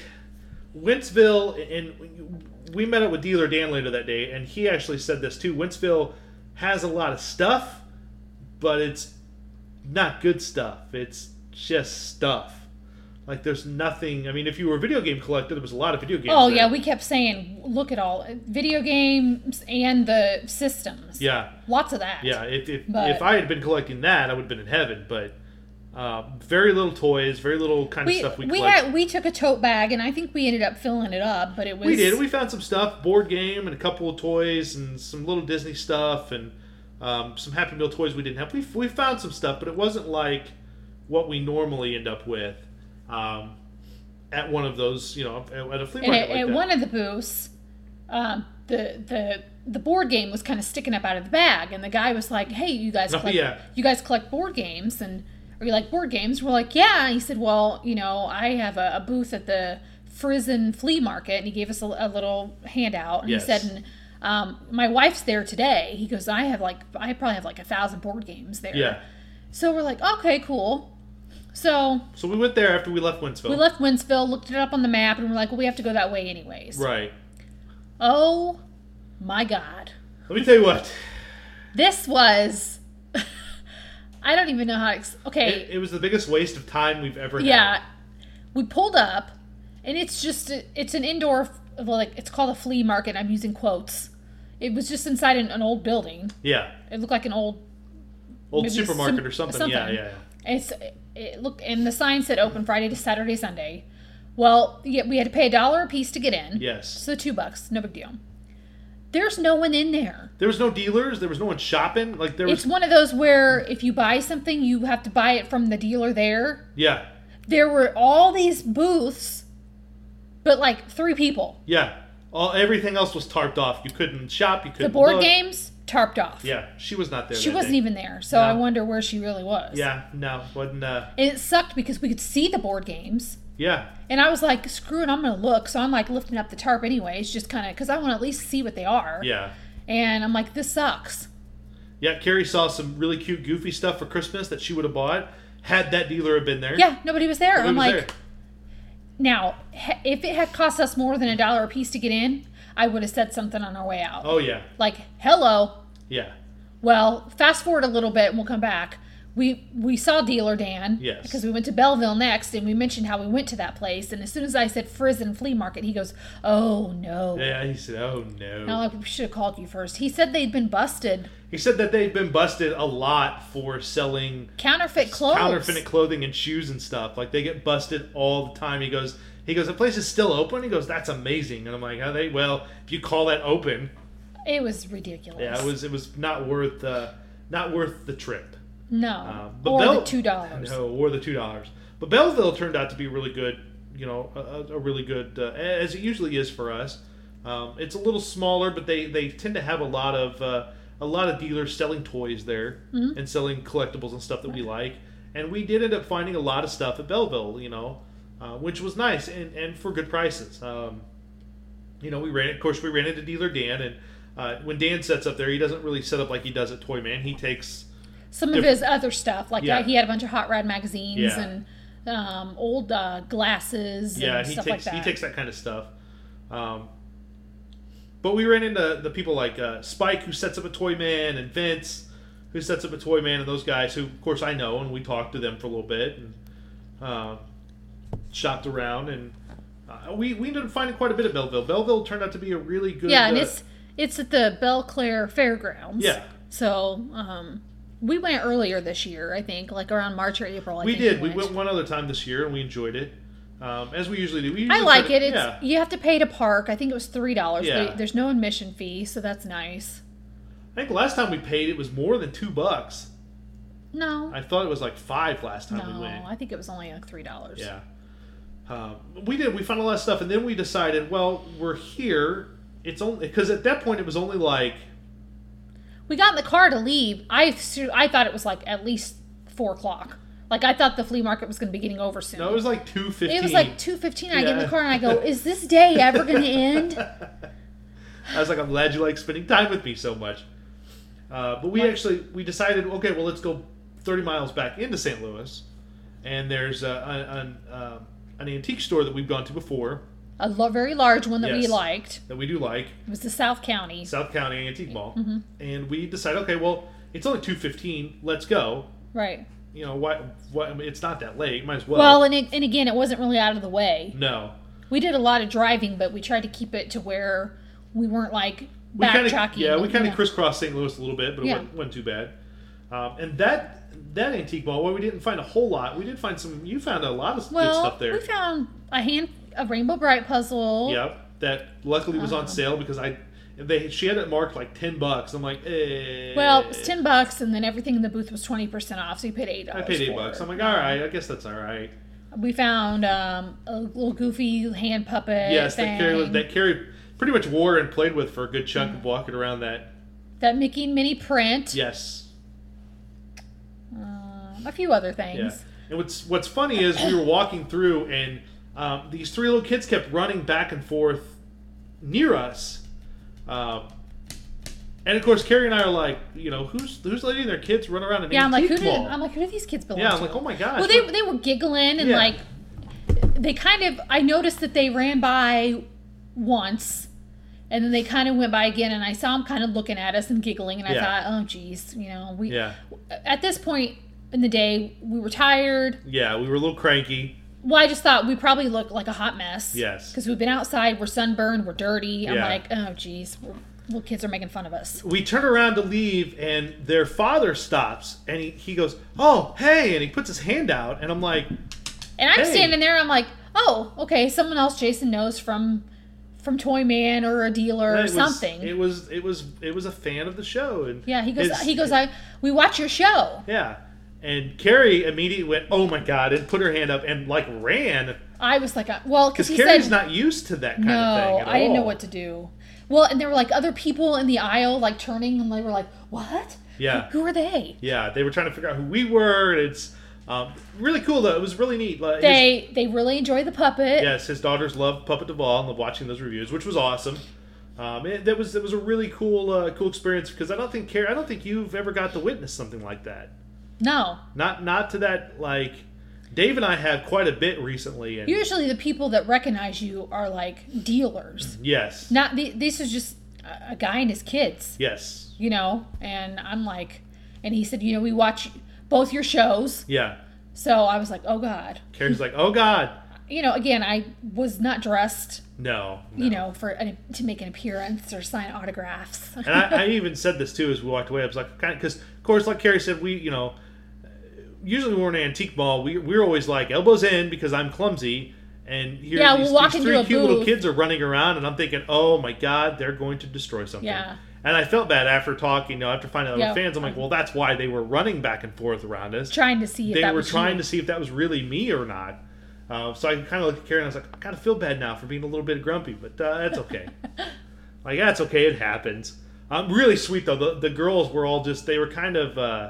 Wentzville, and we met up with dealer Dan later that day, and he actually said this too. Wentzville has a lot of stuff, but it's not good stuff. It's just stuff. Like there's nothing. I mean, if you were a video game collector, there was a lot of video games. Oh there. yeah, we kept saying, "Look at all video games and the systems." yeah, Lots of that. yeah. If if, But- if I had been collecting that, I would have been in heaven. But uh, very little toys, very little kind of We stuff we we collect. had we took a tote bag, and I think we ended up filling it up, but it was We did. We found some stuff, board game, and a couple of toys, and some little Disney stuff, and um, some Happy Meal toys we didn't have. We we found some stuff, but it wasn't like what we normally end up with um, at one of those, you know, at, at a flea And market at, like at that. one of the booths, um, the the the board game was kind of sticking up out of the bag, and the guy was like, "Hey, you guys Oh, collect yeah. you guys collect board games, and are you like board games?" We're like, "Yeah." And he said, "Well, you know, I have a, a booth at the Frizen Flea Market," and he gave us a, a little handout, and Yes. he said, and, um, "My wife's there today." He goes, "I have like I probably have like a thousand board games there." Yeah. So we're like, "Okay, cool." So So we went there after we left Wentzville. we left Wentzville, looked it up on the map, and we're like, "Well, we have to go that way anyways." Right. Oh my God. Let me tell you what. This was. I don't even know how to. Ex- okay. It, it was the biggest waste of time we've ever had. yeah. We pulled up, and it's just. A, it's an indoor. Well, like, it's called a flea market. I'm using quotes. It was just inside an, an old building. Yeah. It looked like an old. Old maybe supermarket some- or something. Yeah, something. yeah, yeah. It's it looked, and the sign said open Friday to Saturday, Sunday. Well, yeah, we had to pay a dollar a piece to get in. Yes. So two bucks, no big deal. There's no one in there. There was no dealers. There was no one shopping. Like there was. It's one of those where if you buy something, you have to buy it from the dealer there. Yeah. There were all these booths, but like three people. Yeah. All everything else was tarped off. You couldn't shop. You couldn't. The board look. games tarped off. Yeah, she was not there. She that wasn't day. even there, so No. I wonder where she really was. Yeah. No. Wasn't. Uh, And it sucked because we could see the board games. yeah. And I was like, screw it, I'm going to look. So I'm like lifting up the tarp anyways, just kind of, because I want to at least see what they are. Yeah. And I'm like, this sucks. Yeah. Carrie saw some really cute, goofy stuff for Christmas that she would have bought had that dealer have been there. Yeah, nobody was there. Nobody I'm was like, there. now, he- if it had cost us more than a dollar a piece to get in, I would have said something on our way out. Oh yeah. Like, hello. Yeah. Well, fast forward a little bit and we'll come back. We we saw Dealer Dan. Yes. Because we went to Belleville next and we mentioned how we went to that place. And as soon as I said Frizen Flea Market, he goes, oh no. Yeah. He said, "Oh no." And I'm like, we should have called you first. He said they'd been busted. He said that they've been busted a lot for selling Counterfeit clothes. counterfeit clothing and shoes and stuff. Like they get busted all the time. He goes, he goes, the place is still open. He goes, that's amazing. And I'm like, are they? Well, if you call that open, It was ridiculous. yeah, it was it was not worth uh, not worth the trip. No. Uh, but or Bell- the two dollars. No, or the two dollars. But Belleville turned out to be really good. You know, a, a really good uh, as it usually is for us. Um, it's a little smaller, but they, they tend to have a lot of uh, a lot of dealers selling toys there Mm-hmm. and selling collectibles and stuff that we like. And we did end up finding a lot of stuff at Belleville. You know, uh, which was nice and, and for good prices. Um, you know, we ran. Of course, we ran into Dealer Dan, and uh, when Dan sets up there, he doesn't really set up like he does at Toy Man. He takes Some of If- his other stuff, like Yeah. uh, he had a bunch of Hot Rod magazines Yeah. and um, old uh, glasses yeah, and he stuff takes like that. he takes that kind of stuff. Um, but we ran into the people like uh, Spike, who sets up a Toy Man, and Vince, who sets up a Toy Man, and those guys who, of course, I know, and we talked to them for a little bit and uh, shopped around, and uh, we we ended up finding quite a bit of Belleville. Belleville turned out to be a really good. Yeah, and uh, it's it's at the Belle Claire Fairgrounds. Yeah. So um, we went earlier this year, I think, like around March or April. I we think did. We went one other time this year, and we enjoyed it, um, as we usually do. We I usually like try it. to- It's yeah. you have to pay to park. I think it was three dollars. Yeah. There's no admission fee, so that's nice. I think last time we paid, it was more than two bucks. No, I thought it was like five last time we no, went. I think it was only like three dollars. Yeah. Um, we did. We found a lot of stuff, and then we decided, well, we're here. It's only because at that point it was only like We got in the car to leave. I su- I thought it was like at least four o'clock. Like I thought the flea market was going to be getting over soon. no, it was like two fifteen. It was like two fifteen. I get in Yeah. the car and I go, "Is this day ever going to end?" I was like, I'm glad you like spending time with me so much. Uh, but we What? actually we decided, okay, well, let's go thirty miles back into Saint Louis, and there's a, an uh, an antique store that we've gone to before A lo- very large one that we Yes. liked. that we do like. It was the South County. South County Antique Mall, Mm-hmm. and we decided, okay, well, it's only two fifteen. Let's go. Right. You know, why? Why? I mean, it's not that late. Might as well. Well, and it, and again, it wasn't really out of the way. no, We did a lot of driving, but we tried to keep it to where we weren't like we kind backtracking. of yeah, we kind Yeah. of crisscrossed Saint Louis a little bit, but it Yeah. wasn't, wasn't too bad. Um, and that that antique mall, well, we didn't find a whole lot. We did find some. You found a lot of good Well, stuff there. we found a hand a Rainbow Bright puzzle. Yep, that luckily was on Uh-huh. sale because I they she had it marked like ten bucks. I'm like, eh. Well, it was ten bucks, and then everything in the booth was twenty percent off, so you paid eight I dollars. paid eight bucks. I'm like, all right, I guess that's all right. We found um, a little goofy hand puppet. Yes, that thing. Carrie was- that Carrie pretty much wore and played with for a good chunk of walking around that. That Mickey and Minnie print. Yes. Um, a few other Yeah. things. And what's what's funny is we were walking through, and um, these three little kids kept running back and forth near us. Um, and of course, Carrie and I are like, you know, who's who's letting their kids run around an Yeah, I'm like, who antique did? mall? I'm like, who do these kids belong yeah, to? I'm like, oh my gosh. Well, they what- they were giggling and Yeah. like they kind of. I noticed that they ran by once, and then they kind of went by again, and I saw them kind of looking at us and giggling, and I Yeah. thought, oh, geez, you know, we. yeah, At this point in the day, we were tired. yeah, we were a little cranky. Well, I just thought we probably looked like a hot mess. Yes. Because we've been outside, we're sunburned, we're dirty. I'm Yeah. like, oh, geez, we're, little kids are making fun of us. We turn around to leave, and their father stops, and he, he goes, oh, hey, and he puts his hand out, and I'm like, And I'm Hey. standing there, I'm like, oh, okay, someone else Jason knows from from Toy Man or a dealer It or was- something. It was it was it was a fan of the show, and yeah, he goes. his- He goes. I we watch your show. yeah, and Carrie immediately went, "Oh my god!" and put her hand up and like ran I was like, uh, well, because because he Carrie's said not used to that kind no. of thing at I didn't know all. what to do. Well, and there were like other people in the aisle, like turning, and they were like, "What? Yeah. Who, who are they?" Yeah, they were trying to figure out who we were, and it's um, really cool though. It was really neat. Like, his- They they really enjoy the puppet. yes, his daughters love Puppet Duvall and love watching those reviews, which was awesome. Um, it, that was that was a really cool uh, cool experience because I don't think Carrie, I don't think you've ever got to witness something like that. No, Not not to that like. Dave and I have quite a bit recently, and usually the people that recognize you are like dealers. yes, Not the, this is just a, a guy and his kids, yes, you know. And I'm like, and he said, you know, we watch both your shows. yeah. So I was like, oh God. Carrie's like, oh God, You know, again, I was not dressed, no, no. you know, for an, to make an appearance or sign autographs. And I, I even said this too as we walked away. I was like, kind of, because of course, like Carrie said, we, you know, usually when we're in an antique mall, we we're always like elbows in because I'm clumsy, and here Yeah, these, we'll walk these into three a cute little booth. kids are running around, and I'm thinking, oh my God, they're going to destroy something. Yeah. And I felt bad after talking, you know, after finding out Yeah. we were fans. I'm like, well, that's why they were running back and forth around us. Trying to see if They that were was trying you. to see if that was really me or not. Uh, so I kind of looked at Carrie and I was like, I kind of feel bad now for being a little bit grumpy, but uh, that's okay. Like, that's okay. It happens. Um, really sweet, though. The, the girls were all just, they were kind of, uh,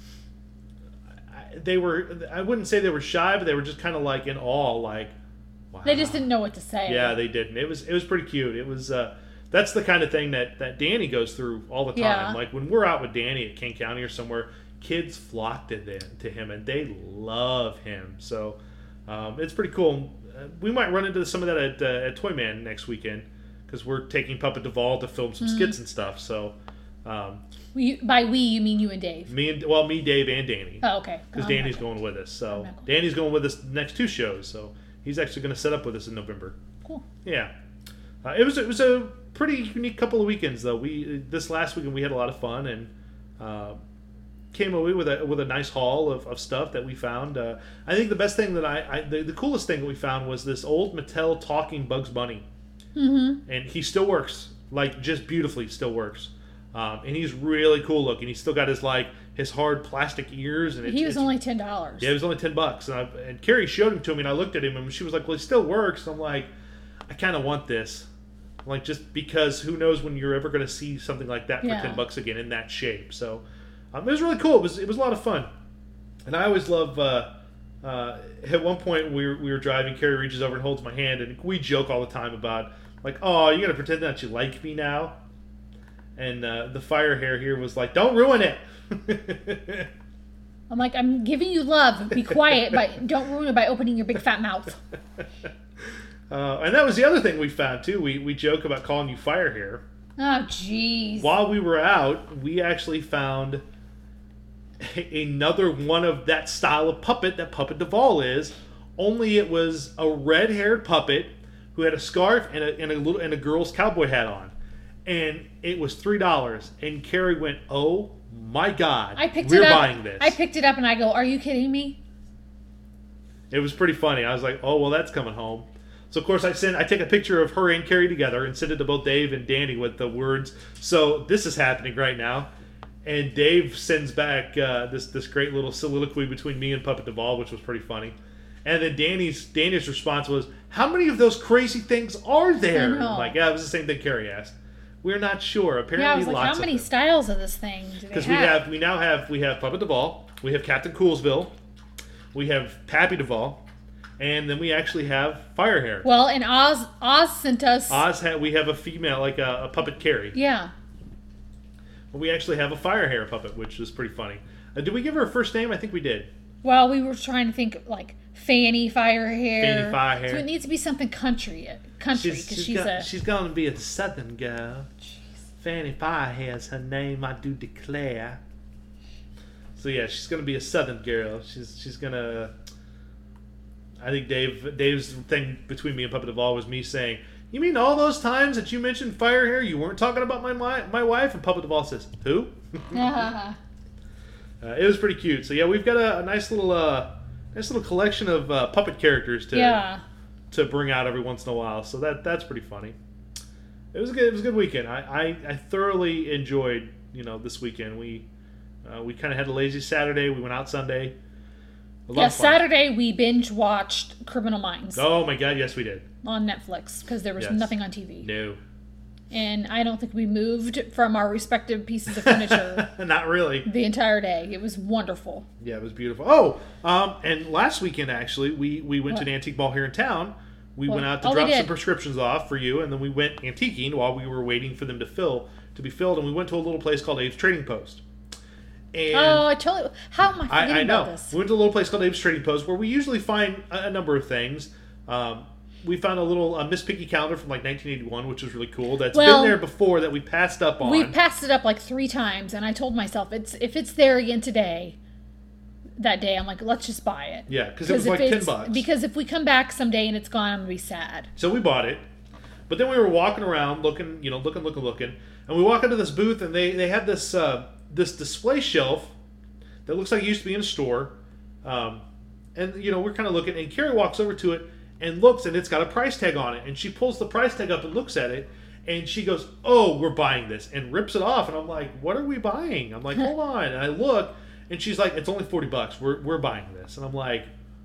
they were, I wouldn't say they were shy, but they were just kind of like in awe, like, wow. They just didn't know what to say. Yeah, they didn't. It was, it was pretty cute. It was, uh, that's the kind of thing that, that Danny goes through all the time. Yeah. Like, when we're out with Danny at King County or somewhere, kids flock to, the, to him, and they love him. So, um, it's pretty cool. Uh, we might run into some of that at, uh, at Toy Man next weekend, because we're taking Puppet Duvall to film some Mm-hmm. skits and stuff. So, um, We, by we, you mean you and Dave. me and well, me, Dave, and Danny, Oh, okay. because Um, Danny's okay. going with us. So not going. Danny's going with us the next two shows. So he's actually going to set up with us in November. Cool. Yeah, uh, it was it was a pretty unique couple of weekends though. We this last weekend we had a lot of fun and uh, came away with a with a nice haul of, of stuff that we found. Uh, I think the best thing that I, I the, the coolest thing that we found was this old Mattel talking Bugs Bunny. Mm-hmm. And he still works, like just beautifully still works. Um, and he's really cool looking. He's still got his like his hard plastic ears, and it's, He was it's- only ten dollars. yeah, it was only ten bucks. And, I, and Carrie showed him to me, and I looked at him, and she was like, "Well, he still works." And I'm like, "I kind of want this, like just because who knows when you're ever going to see something like that for Yeah. ten bucks again in that shape." So um, it was really cool. It was it was a lot of fun, and I always love. Uh, uh, at one point, we were, we were driving. Carrie reaches over and holds my hand, and we joke all the time about like, "Oh, you got to pretend that you like me now." And uh, the fire hair here was like, "Don't ruin it." I'm like, I'm giving you love. Be quiet, but don't ruin it by opening your big fat mouth. Uh, and that was the other thing we found too. We we joke about calling you fire hair. Oh, jeez. While we were out, we actually found a- another one of that style of puppet that Puppet Duvall is. Only it was a red-haired puppet who had a scarf and a, and a little and a girl's cowboy hat on, and it was three dollars. And Carrie went, "Oh my God, I picked we're it up. buying this." I picked it up and I go, are you kidding me? It was pretty funny. I was like, "Oh well, that's coming home." So of course I send I take a picture of her and Carrie together and send it to both Dave and Danny with the words, "So this is happening right now." And Dave sends back uh, this this great little soliloquy between me and Puppet Duvall, which was pretty funny. And then Danny's Danny's response was, "How many of those crazy things are there?" I know. I'm like, yeah, it was the same thing Carrie asked. We're not sure. Apparently, Yeah, I was like, lots how of many them. styles of this thing do they Because have? we have we now have we have Puppet Duvall, we have Captain Coolsville, we have Pappy Duvall, and then we actually have Firehair. Well, and Oz Oz sent us. Oz had we have a female like a, a puppet Carrie, Yeah. but we actually have a Firehair puppet, which is pretty funny. Uh, did we give her a first name? I think we did. Well, we were trying to think like Fanny Firehair. Fanny Firehair. So it needs to be something country, country, She's, because she's, she's, got- a. she's going to be a Southern girl. Fanny Firehair's her name, I do declare. So yeah, she's going to be a Southern girl. She's she's going to. I think Dave Dave's thing between me and Puppet Duvall was me saying, "You mean all those times that you mentioned Firehair, you weren't talking about my my, my wife?" And Puppet Duvall says, "Who?" Uh, Uh, it was pretty cute. So yeah, we've got a, a nice little uh, nice little collection of uh, puppet characters to yeah. to bring out every once in a while. So that that's pretty funny. it was a good. It was a good weekend. I, I, I thoroughly enjoyed. You know, this weekend we uh, we kind of had a lazy Saturday. We went out Sunday. A lot Yeah, of fun. Saturday we binge watched Criminal Minds Oh my God! Yes, we did. on Netflix because there was Yes. nothing on T V. No, And I don't think we moved from our respective pieces of furniture not really. the entire day. It was wonderful. Yeah, it was beautiful. Oh, um, and last weekend actually, we we went What? to an antique mall here in town. We What? went out to Oh, we drop some did. prescriptions off for you, and then we went antiquing while we were waiting for them to fill to be filled. And we went to a little place called Abe's Trading Post. And Oh, I totally. How am I forgetting I, I know about this? we went to a little place called Abe's Trading Post where we usually find a, a number of things. Um, we found a little uh, Miss Piggy calendar from like nineteen eighty-one, which was really cool. That's Well, been there before that we passed up on. We've passed it up like three times, and I told myself it's if it's there again today. That day, I'm like, let's just buy it. Yeah, because it was if like ten it's- bucks. Because if we come back someday and it's gone, I'm gonna be sad. So we bought it, but then we were walking around, looking, you know, looking, looking, looking, and we walk into this booth, and they they had this uh, this display shelf that looks like it used to be in a store, um, and you know we're kind of looking, and Carrie walks over to it and looks, and it's got a price tag on it, and she pulls the price tag up and looks at it, and she goes, "Oh, we're buying this," and rips it off, and I'm like, "What are we buying?" I'm like, "Hold on," and I look, and she's like, "It's only forty bucks. We're we're buying this," and I'm like,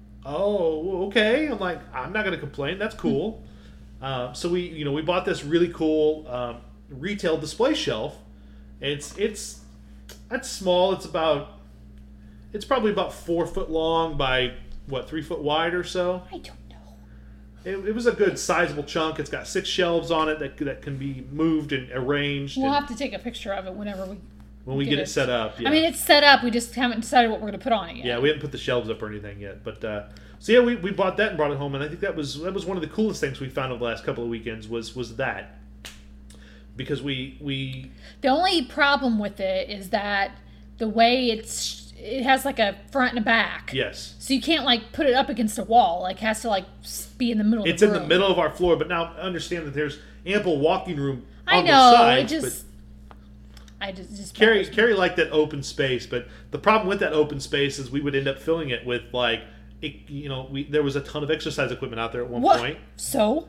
"Oh, okay." I'm like, "I'm not going to complain. That's cool." Uh, so we, you know, we bought this really cool um, retail display shelf. It's it's it's small. It's about it's probably about four foot long by what three foot wide or so. I don't know. It, it was a good sizable chunk. It's got six shelves on it that that can be moved and arranged. We'll and have to take a picture of it whenever we. when we get, it set up. Yeah. I mean, it's set up. We just haven't decided what we're going to put on it yet. Yeah, we haven't put the shelves up or anything yet, but uh, so yeah, we, we bought that and brought it home, and I think that was that was one of the coolest things we found over the last couple of weekends was was that because we we The only problem with it is that the way it's it has like a front and a back. yes, So you can't like put it up against a wall. Like it has to like s- be in the middle. it's of in the the room. middle of our floor, but now understand that there's ample walking room I on know. the sides. it but just. I just just. Carrie bothers me. Carrie liked that open space, but the problem with that open space is we would end up filling it with like it, you know we there was a ton of exercise equipment out there at one What? point. So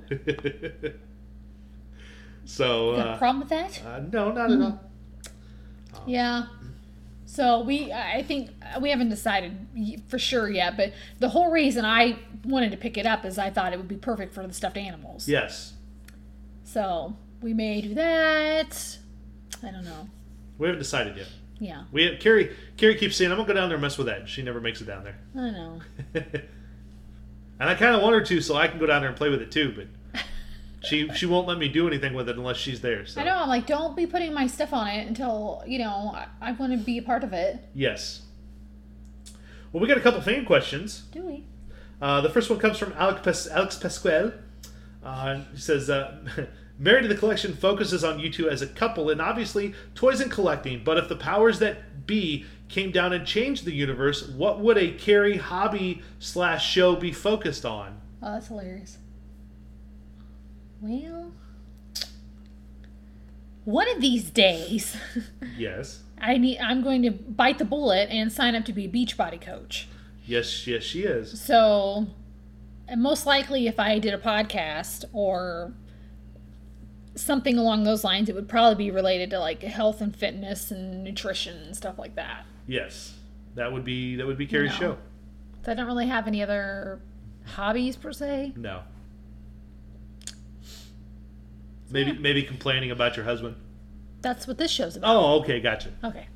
So you got a uh, problem with that? uh, no, not at all. Yeah. So we, I think we haven't decided y- for sure yet, but the whole reason I wanted to pick it up is I thought it would be perfect for the stuffed animals. Yes, So we may do that. I don't know. we haven't decided yet. Yeah, We Carrie Carrie keeps saying I'm gonna go down there and mess with that. She never makes it down there, I know. and I kind of want her to, so I can go down there and play with it too. But she she won't let me do anything with it unless she's there. So I know. I'm like, don't be putting my stuff on it until you know I, I want to be a part of it. yes. Well, we got a couple fan questions. Do we? Uh, the first one comes from Alex, Pas- Alex Pasquale. Uh, he says, uh, Married to the Collection focuses on you two as a couple and obviously toys and collecting, but if the powers that be came down and changed the universe, what would a Carrie hobby slash show be focused on? Oh, that's hilarious. Well, one of these days, Yes. I need. I'm going to bite the bullet and sign up to be a Beachbody coach. Yes, yes, she is. So, and most likely, if I did a podcast or something along those lines, it would probably be related to like health and fitness and nutrition and stuff like that. Yes. That would be that would be Carrie's No. show. So I don't really have any other hobbies per se. No. Maybe Yeah. maybe complaining about your husband. That's what this show's about. Oh, okay, gotcha. Okay.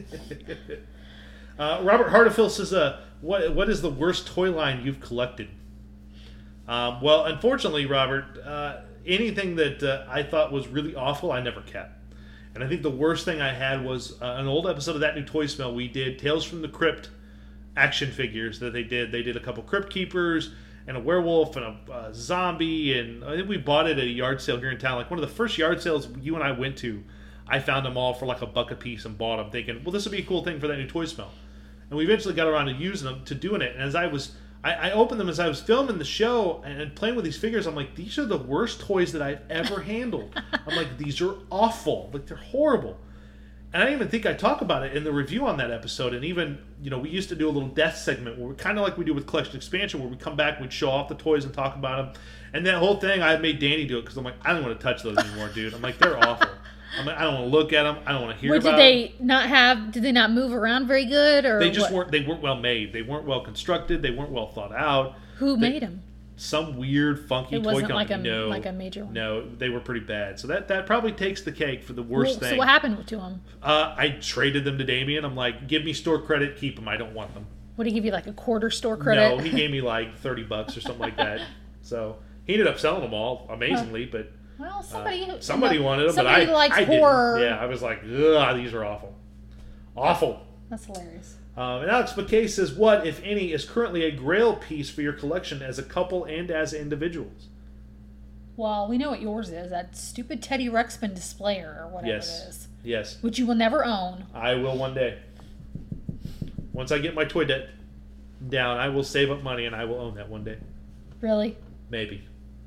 Uh, Robert Hardefield says, uh, "What what is the worst toy line you've collected?" Um, well, unfortunately, Robert, uh, anything that uh, I thought was really awful, I never kept. And I think the worst thing I had was uh, an old episode of That New Toy Smell. We did Tales from the Crypt action figures that they did. They did a couple Crypt Keepers and a werewolf and a, uh zombie, and I think we bought it at a yard sale here in town. Like one of the first yard sales you and I went to, I found them all for like a buck a piece and bought them, thinking, well, this would be a cool thing for That New Toy Smell. And we eventually got around to using them, to doing it. And as I was, I, I opened them as I was filming the show and, and playing with these figures. I'm like, these are the worst toys that I've ever handled. I'm like, these are awful. Like, they're horrible. and I didn't even think I talk about it in the review on that episode. And even, you know, we used to do a little death segment where we kind of like we do with Collection Expansion, where we come back, we'd show off the toys and talk about them. And that whole thing, I made Danny do it because I'm like, I don't want to touch those anymore, dude. I'm like, they're awful. I'm like, I don't want to look at them. I don't want to hear what, about them. Did they not have? Did they not move around very good, or They just what? weren't. They weren't well made. They weren't well constructed. They weren't well thought out. Who they, made them? Some weird, funky It toy wasn't company. like a no, like a major one. no, they were pretty bad. So that that probably takes the cake for the worst Well, thing. So what happened to them? Uh, I traded them to Damien. I'm like, give me store credit, keep them. I don't want them. What did he give you, like a quarter store credit? No, he gave me like thirty bucks or something like that. So he ended up selling them all amazingly, but Well, somebody uh, somebody wanted them, but somebody I, likes I horror. didn't. Yeah, I was like, ugh, these are awful, awful. That's hilarious. Um, and Alex McKay says, what, if any, is currently a Grail piece for your collection as a couple and as individuals? Well, we know what yours is. That stupid Teddy Ruxpin displayer or whatever Yes. it is. Yes, Which you will never own. I will one day. Once I get my toy debt down, I will save up money and I will own that one day. Really? Maybe.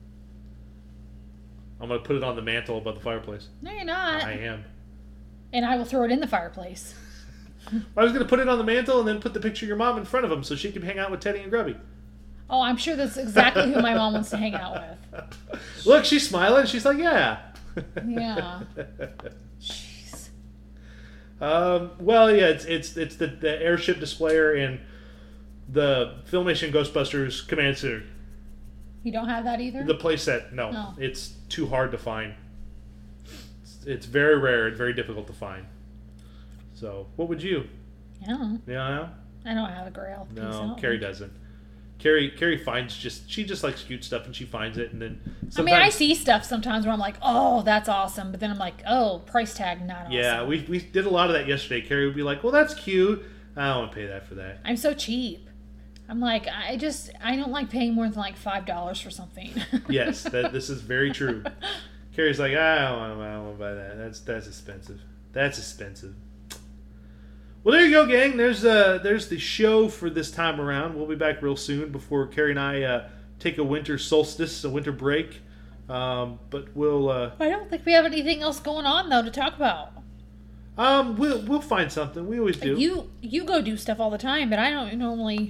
I'm going to put it on the mantle above the fireplace. No, you're not. I am. And I will throw it in the fireplace. I was going to put it on the mantle and then put the picture of your mom in front of him so she could hang out with Teddy and Grubby. Oh, I'm sure that's exactly who my mom wants to hang out with. Look, she's smiling. She's like, yeah. Yeah. Jeez. Um, well, yeah, it's it's it's the, the airship displayer in the Filmation Ghostbusters Command Center. You don't have that either? The playset, no. No. It's too hard to find. It's, it's very rare and very difficult to find. So, what would you? Yeah. Yeah, I don't have a Grail piece. I no, don't Carrie think. doesn't. Carrie Carrie finds just she just likes cute stuff and she finds it and then I sometimes, mean, I see stuff sometimes where I'm like, oh, that's awesome. But then I'm like, oh, price tag, not awesome. Yeah, we we did a lot of that yesterday. Carrie would be like, "Well, that's cute. I don't want to pay that for that." I'm so cheap. I'm like, I just, I don't like paying more than like five dollars for something. Yes, that this is very true. Carrie's like, I don't want, I don't want to buy that. That's that's expensive. That's expensive. Well, there you go, gang. There's uh, there's the show for this time around. We'll be back real soon before Carrie and I uh, take a winter solstice, a winter break. Um, but we'll uh, I don't think we have anything else going on though to talk about. um, we'll we'll find something. We always do. You you go do stuff all the time, but I don't normally.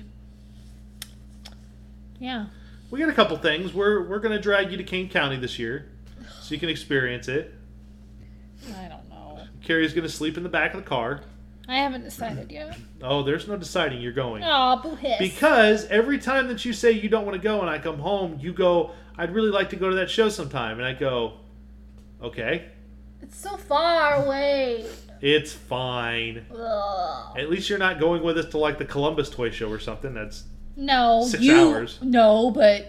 Yeah. We got a couple things. We're we're gonna drag you to Kane County this year, so you can experience it. I don't know. Carrie's gonna sleep in the back of the car. I haven't decided yet. Oh, there's no deciding. You're going. Oh, boo hiss. Because every time that you say you don't want to go and I come home, you go, I'd really like to go to that show sometime. And I go, okay. It's so far away. It's fine. Ugh. At least you're not going with us to like the Columbus Toy Show or something. That's No, Six you, hours. No, but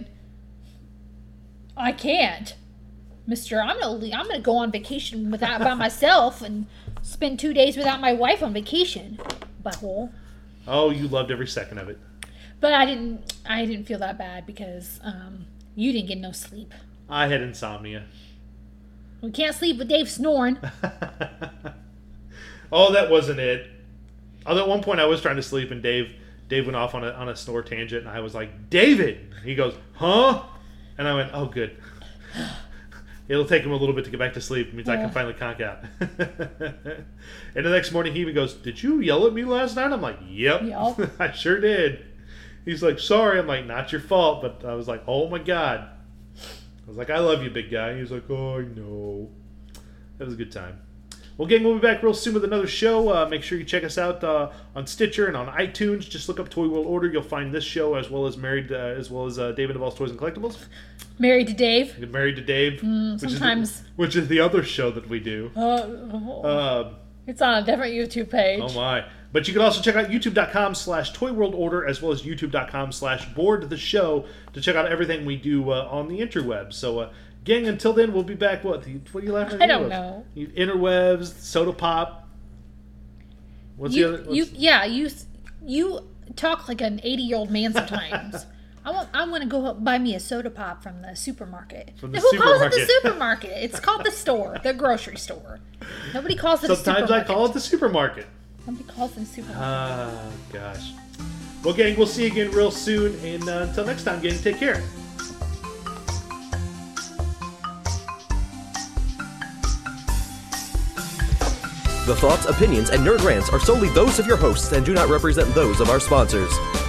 I can't, Mister. I'm gonna le- I'm gonna go on vacation without by myself and spend two days without my wife on vacation. Butthole. oh, you loved every second of it. But I didn't. I didn't feel that bad because um, you didn't get no sleep. I had insomnia. We can't sleep with Dave snoring. Oh, that wasn't it. Although at one point I was trying to sleep and Dave Dave went off on a on a snore tangent and I was like, David. He goes, huh? And I went, oh, good. It'll take him a little bit to get back to sleep. It means I can Yeah. finally conk out. And the next morning he even goes, did you yell at me last night? I'm like, yep. Yep. I sure did. He's like, sorry. I'm like, not your fault. But I was like, oh my God. I was like, I love you, big guy. He was like, oh, I know. That was a good time. Well, gang, we'll be back real soon with another show. Uh, make sure you check us out uh, on Stitcher and on iTunes. Just look up Toy World Order. You'll find this show as well as Married, uh, as well as uh, David Duvall's Toys and Collectibles. Married to Dave. Married to Dave, Mm, which sometimes. is the, which is the other show that we do. Uh, Um, it's on a different YouTube page. oh my! But you can also check out youtube dot com slash Toy World Order as well as youtube dot com slash Board the Show to check out everything we do uh, on the interwebs. So. Uh, Gang, until then, we'll be back. What? What are you laughing at? I don't know. You- Interwebs, Soda Pop. What's you, the other? What's, you, yeah, you, you talk like an eighty-year-old man sometimes. I want, I want to go buy me a soda pop from the supermarket. From the Who calls it supermarket. the supermarket? It's called the store, the grocery store. Nobody calls it a Sometimes I supermarket. call it the supermarket. Nobody calls it a supermarket. Ah, gosh. Well, gang, we'll see you again real soon. And uh, until next time, gang, take care. The thoughts, opinions, and nerd rants are solely those of your hosts and do not represent those of our sponsors.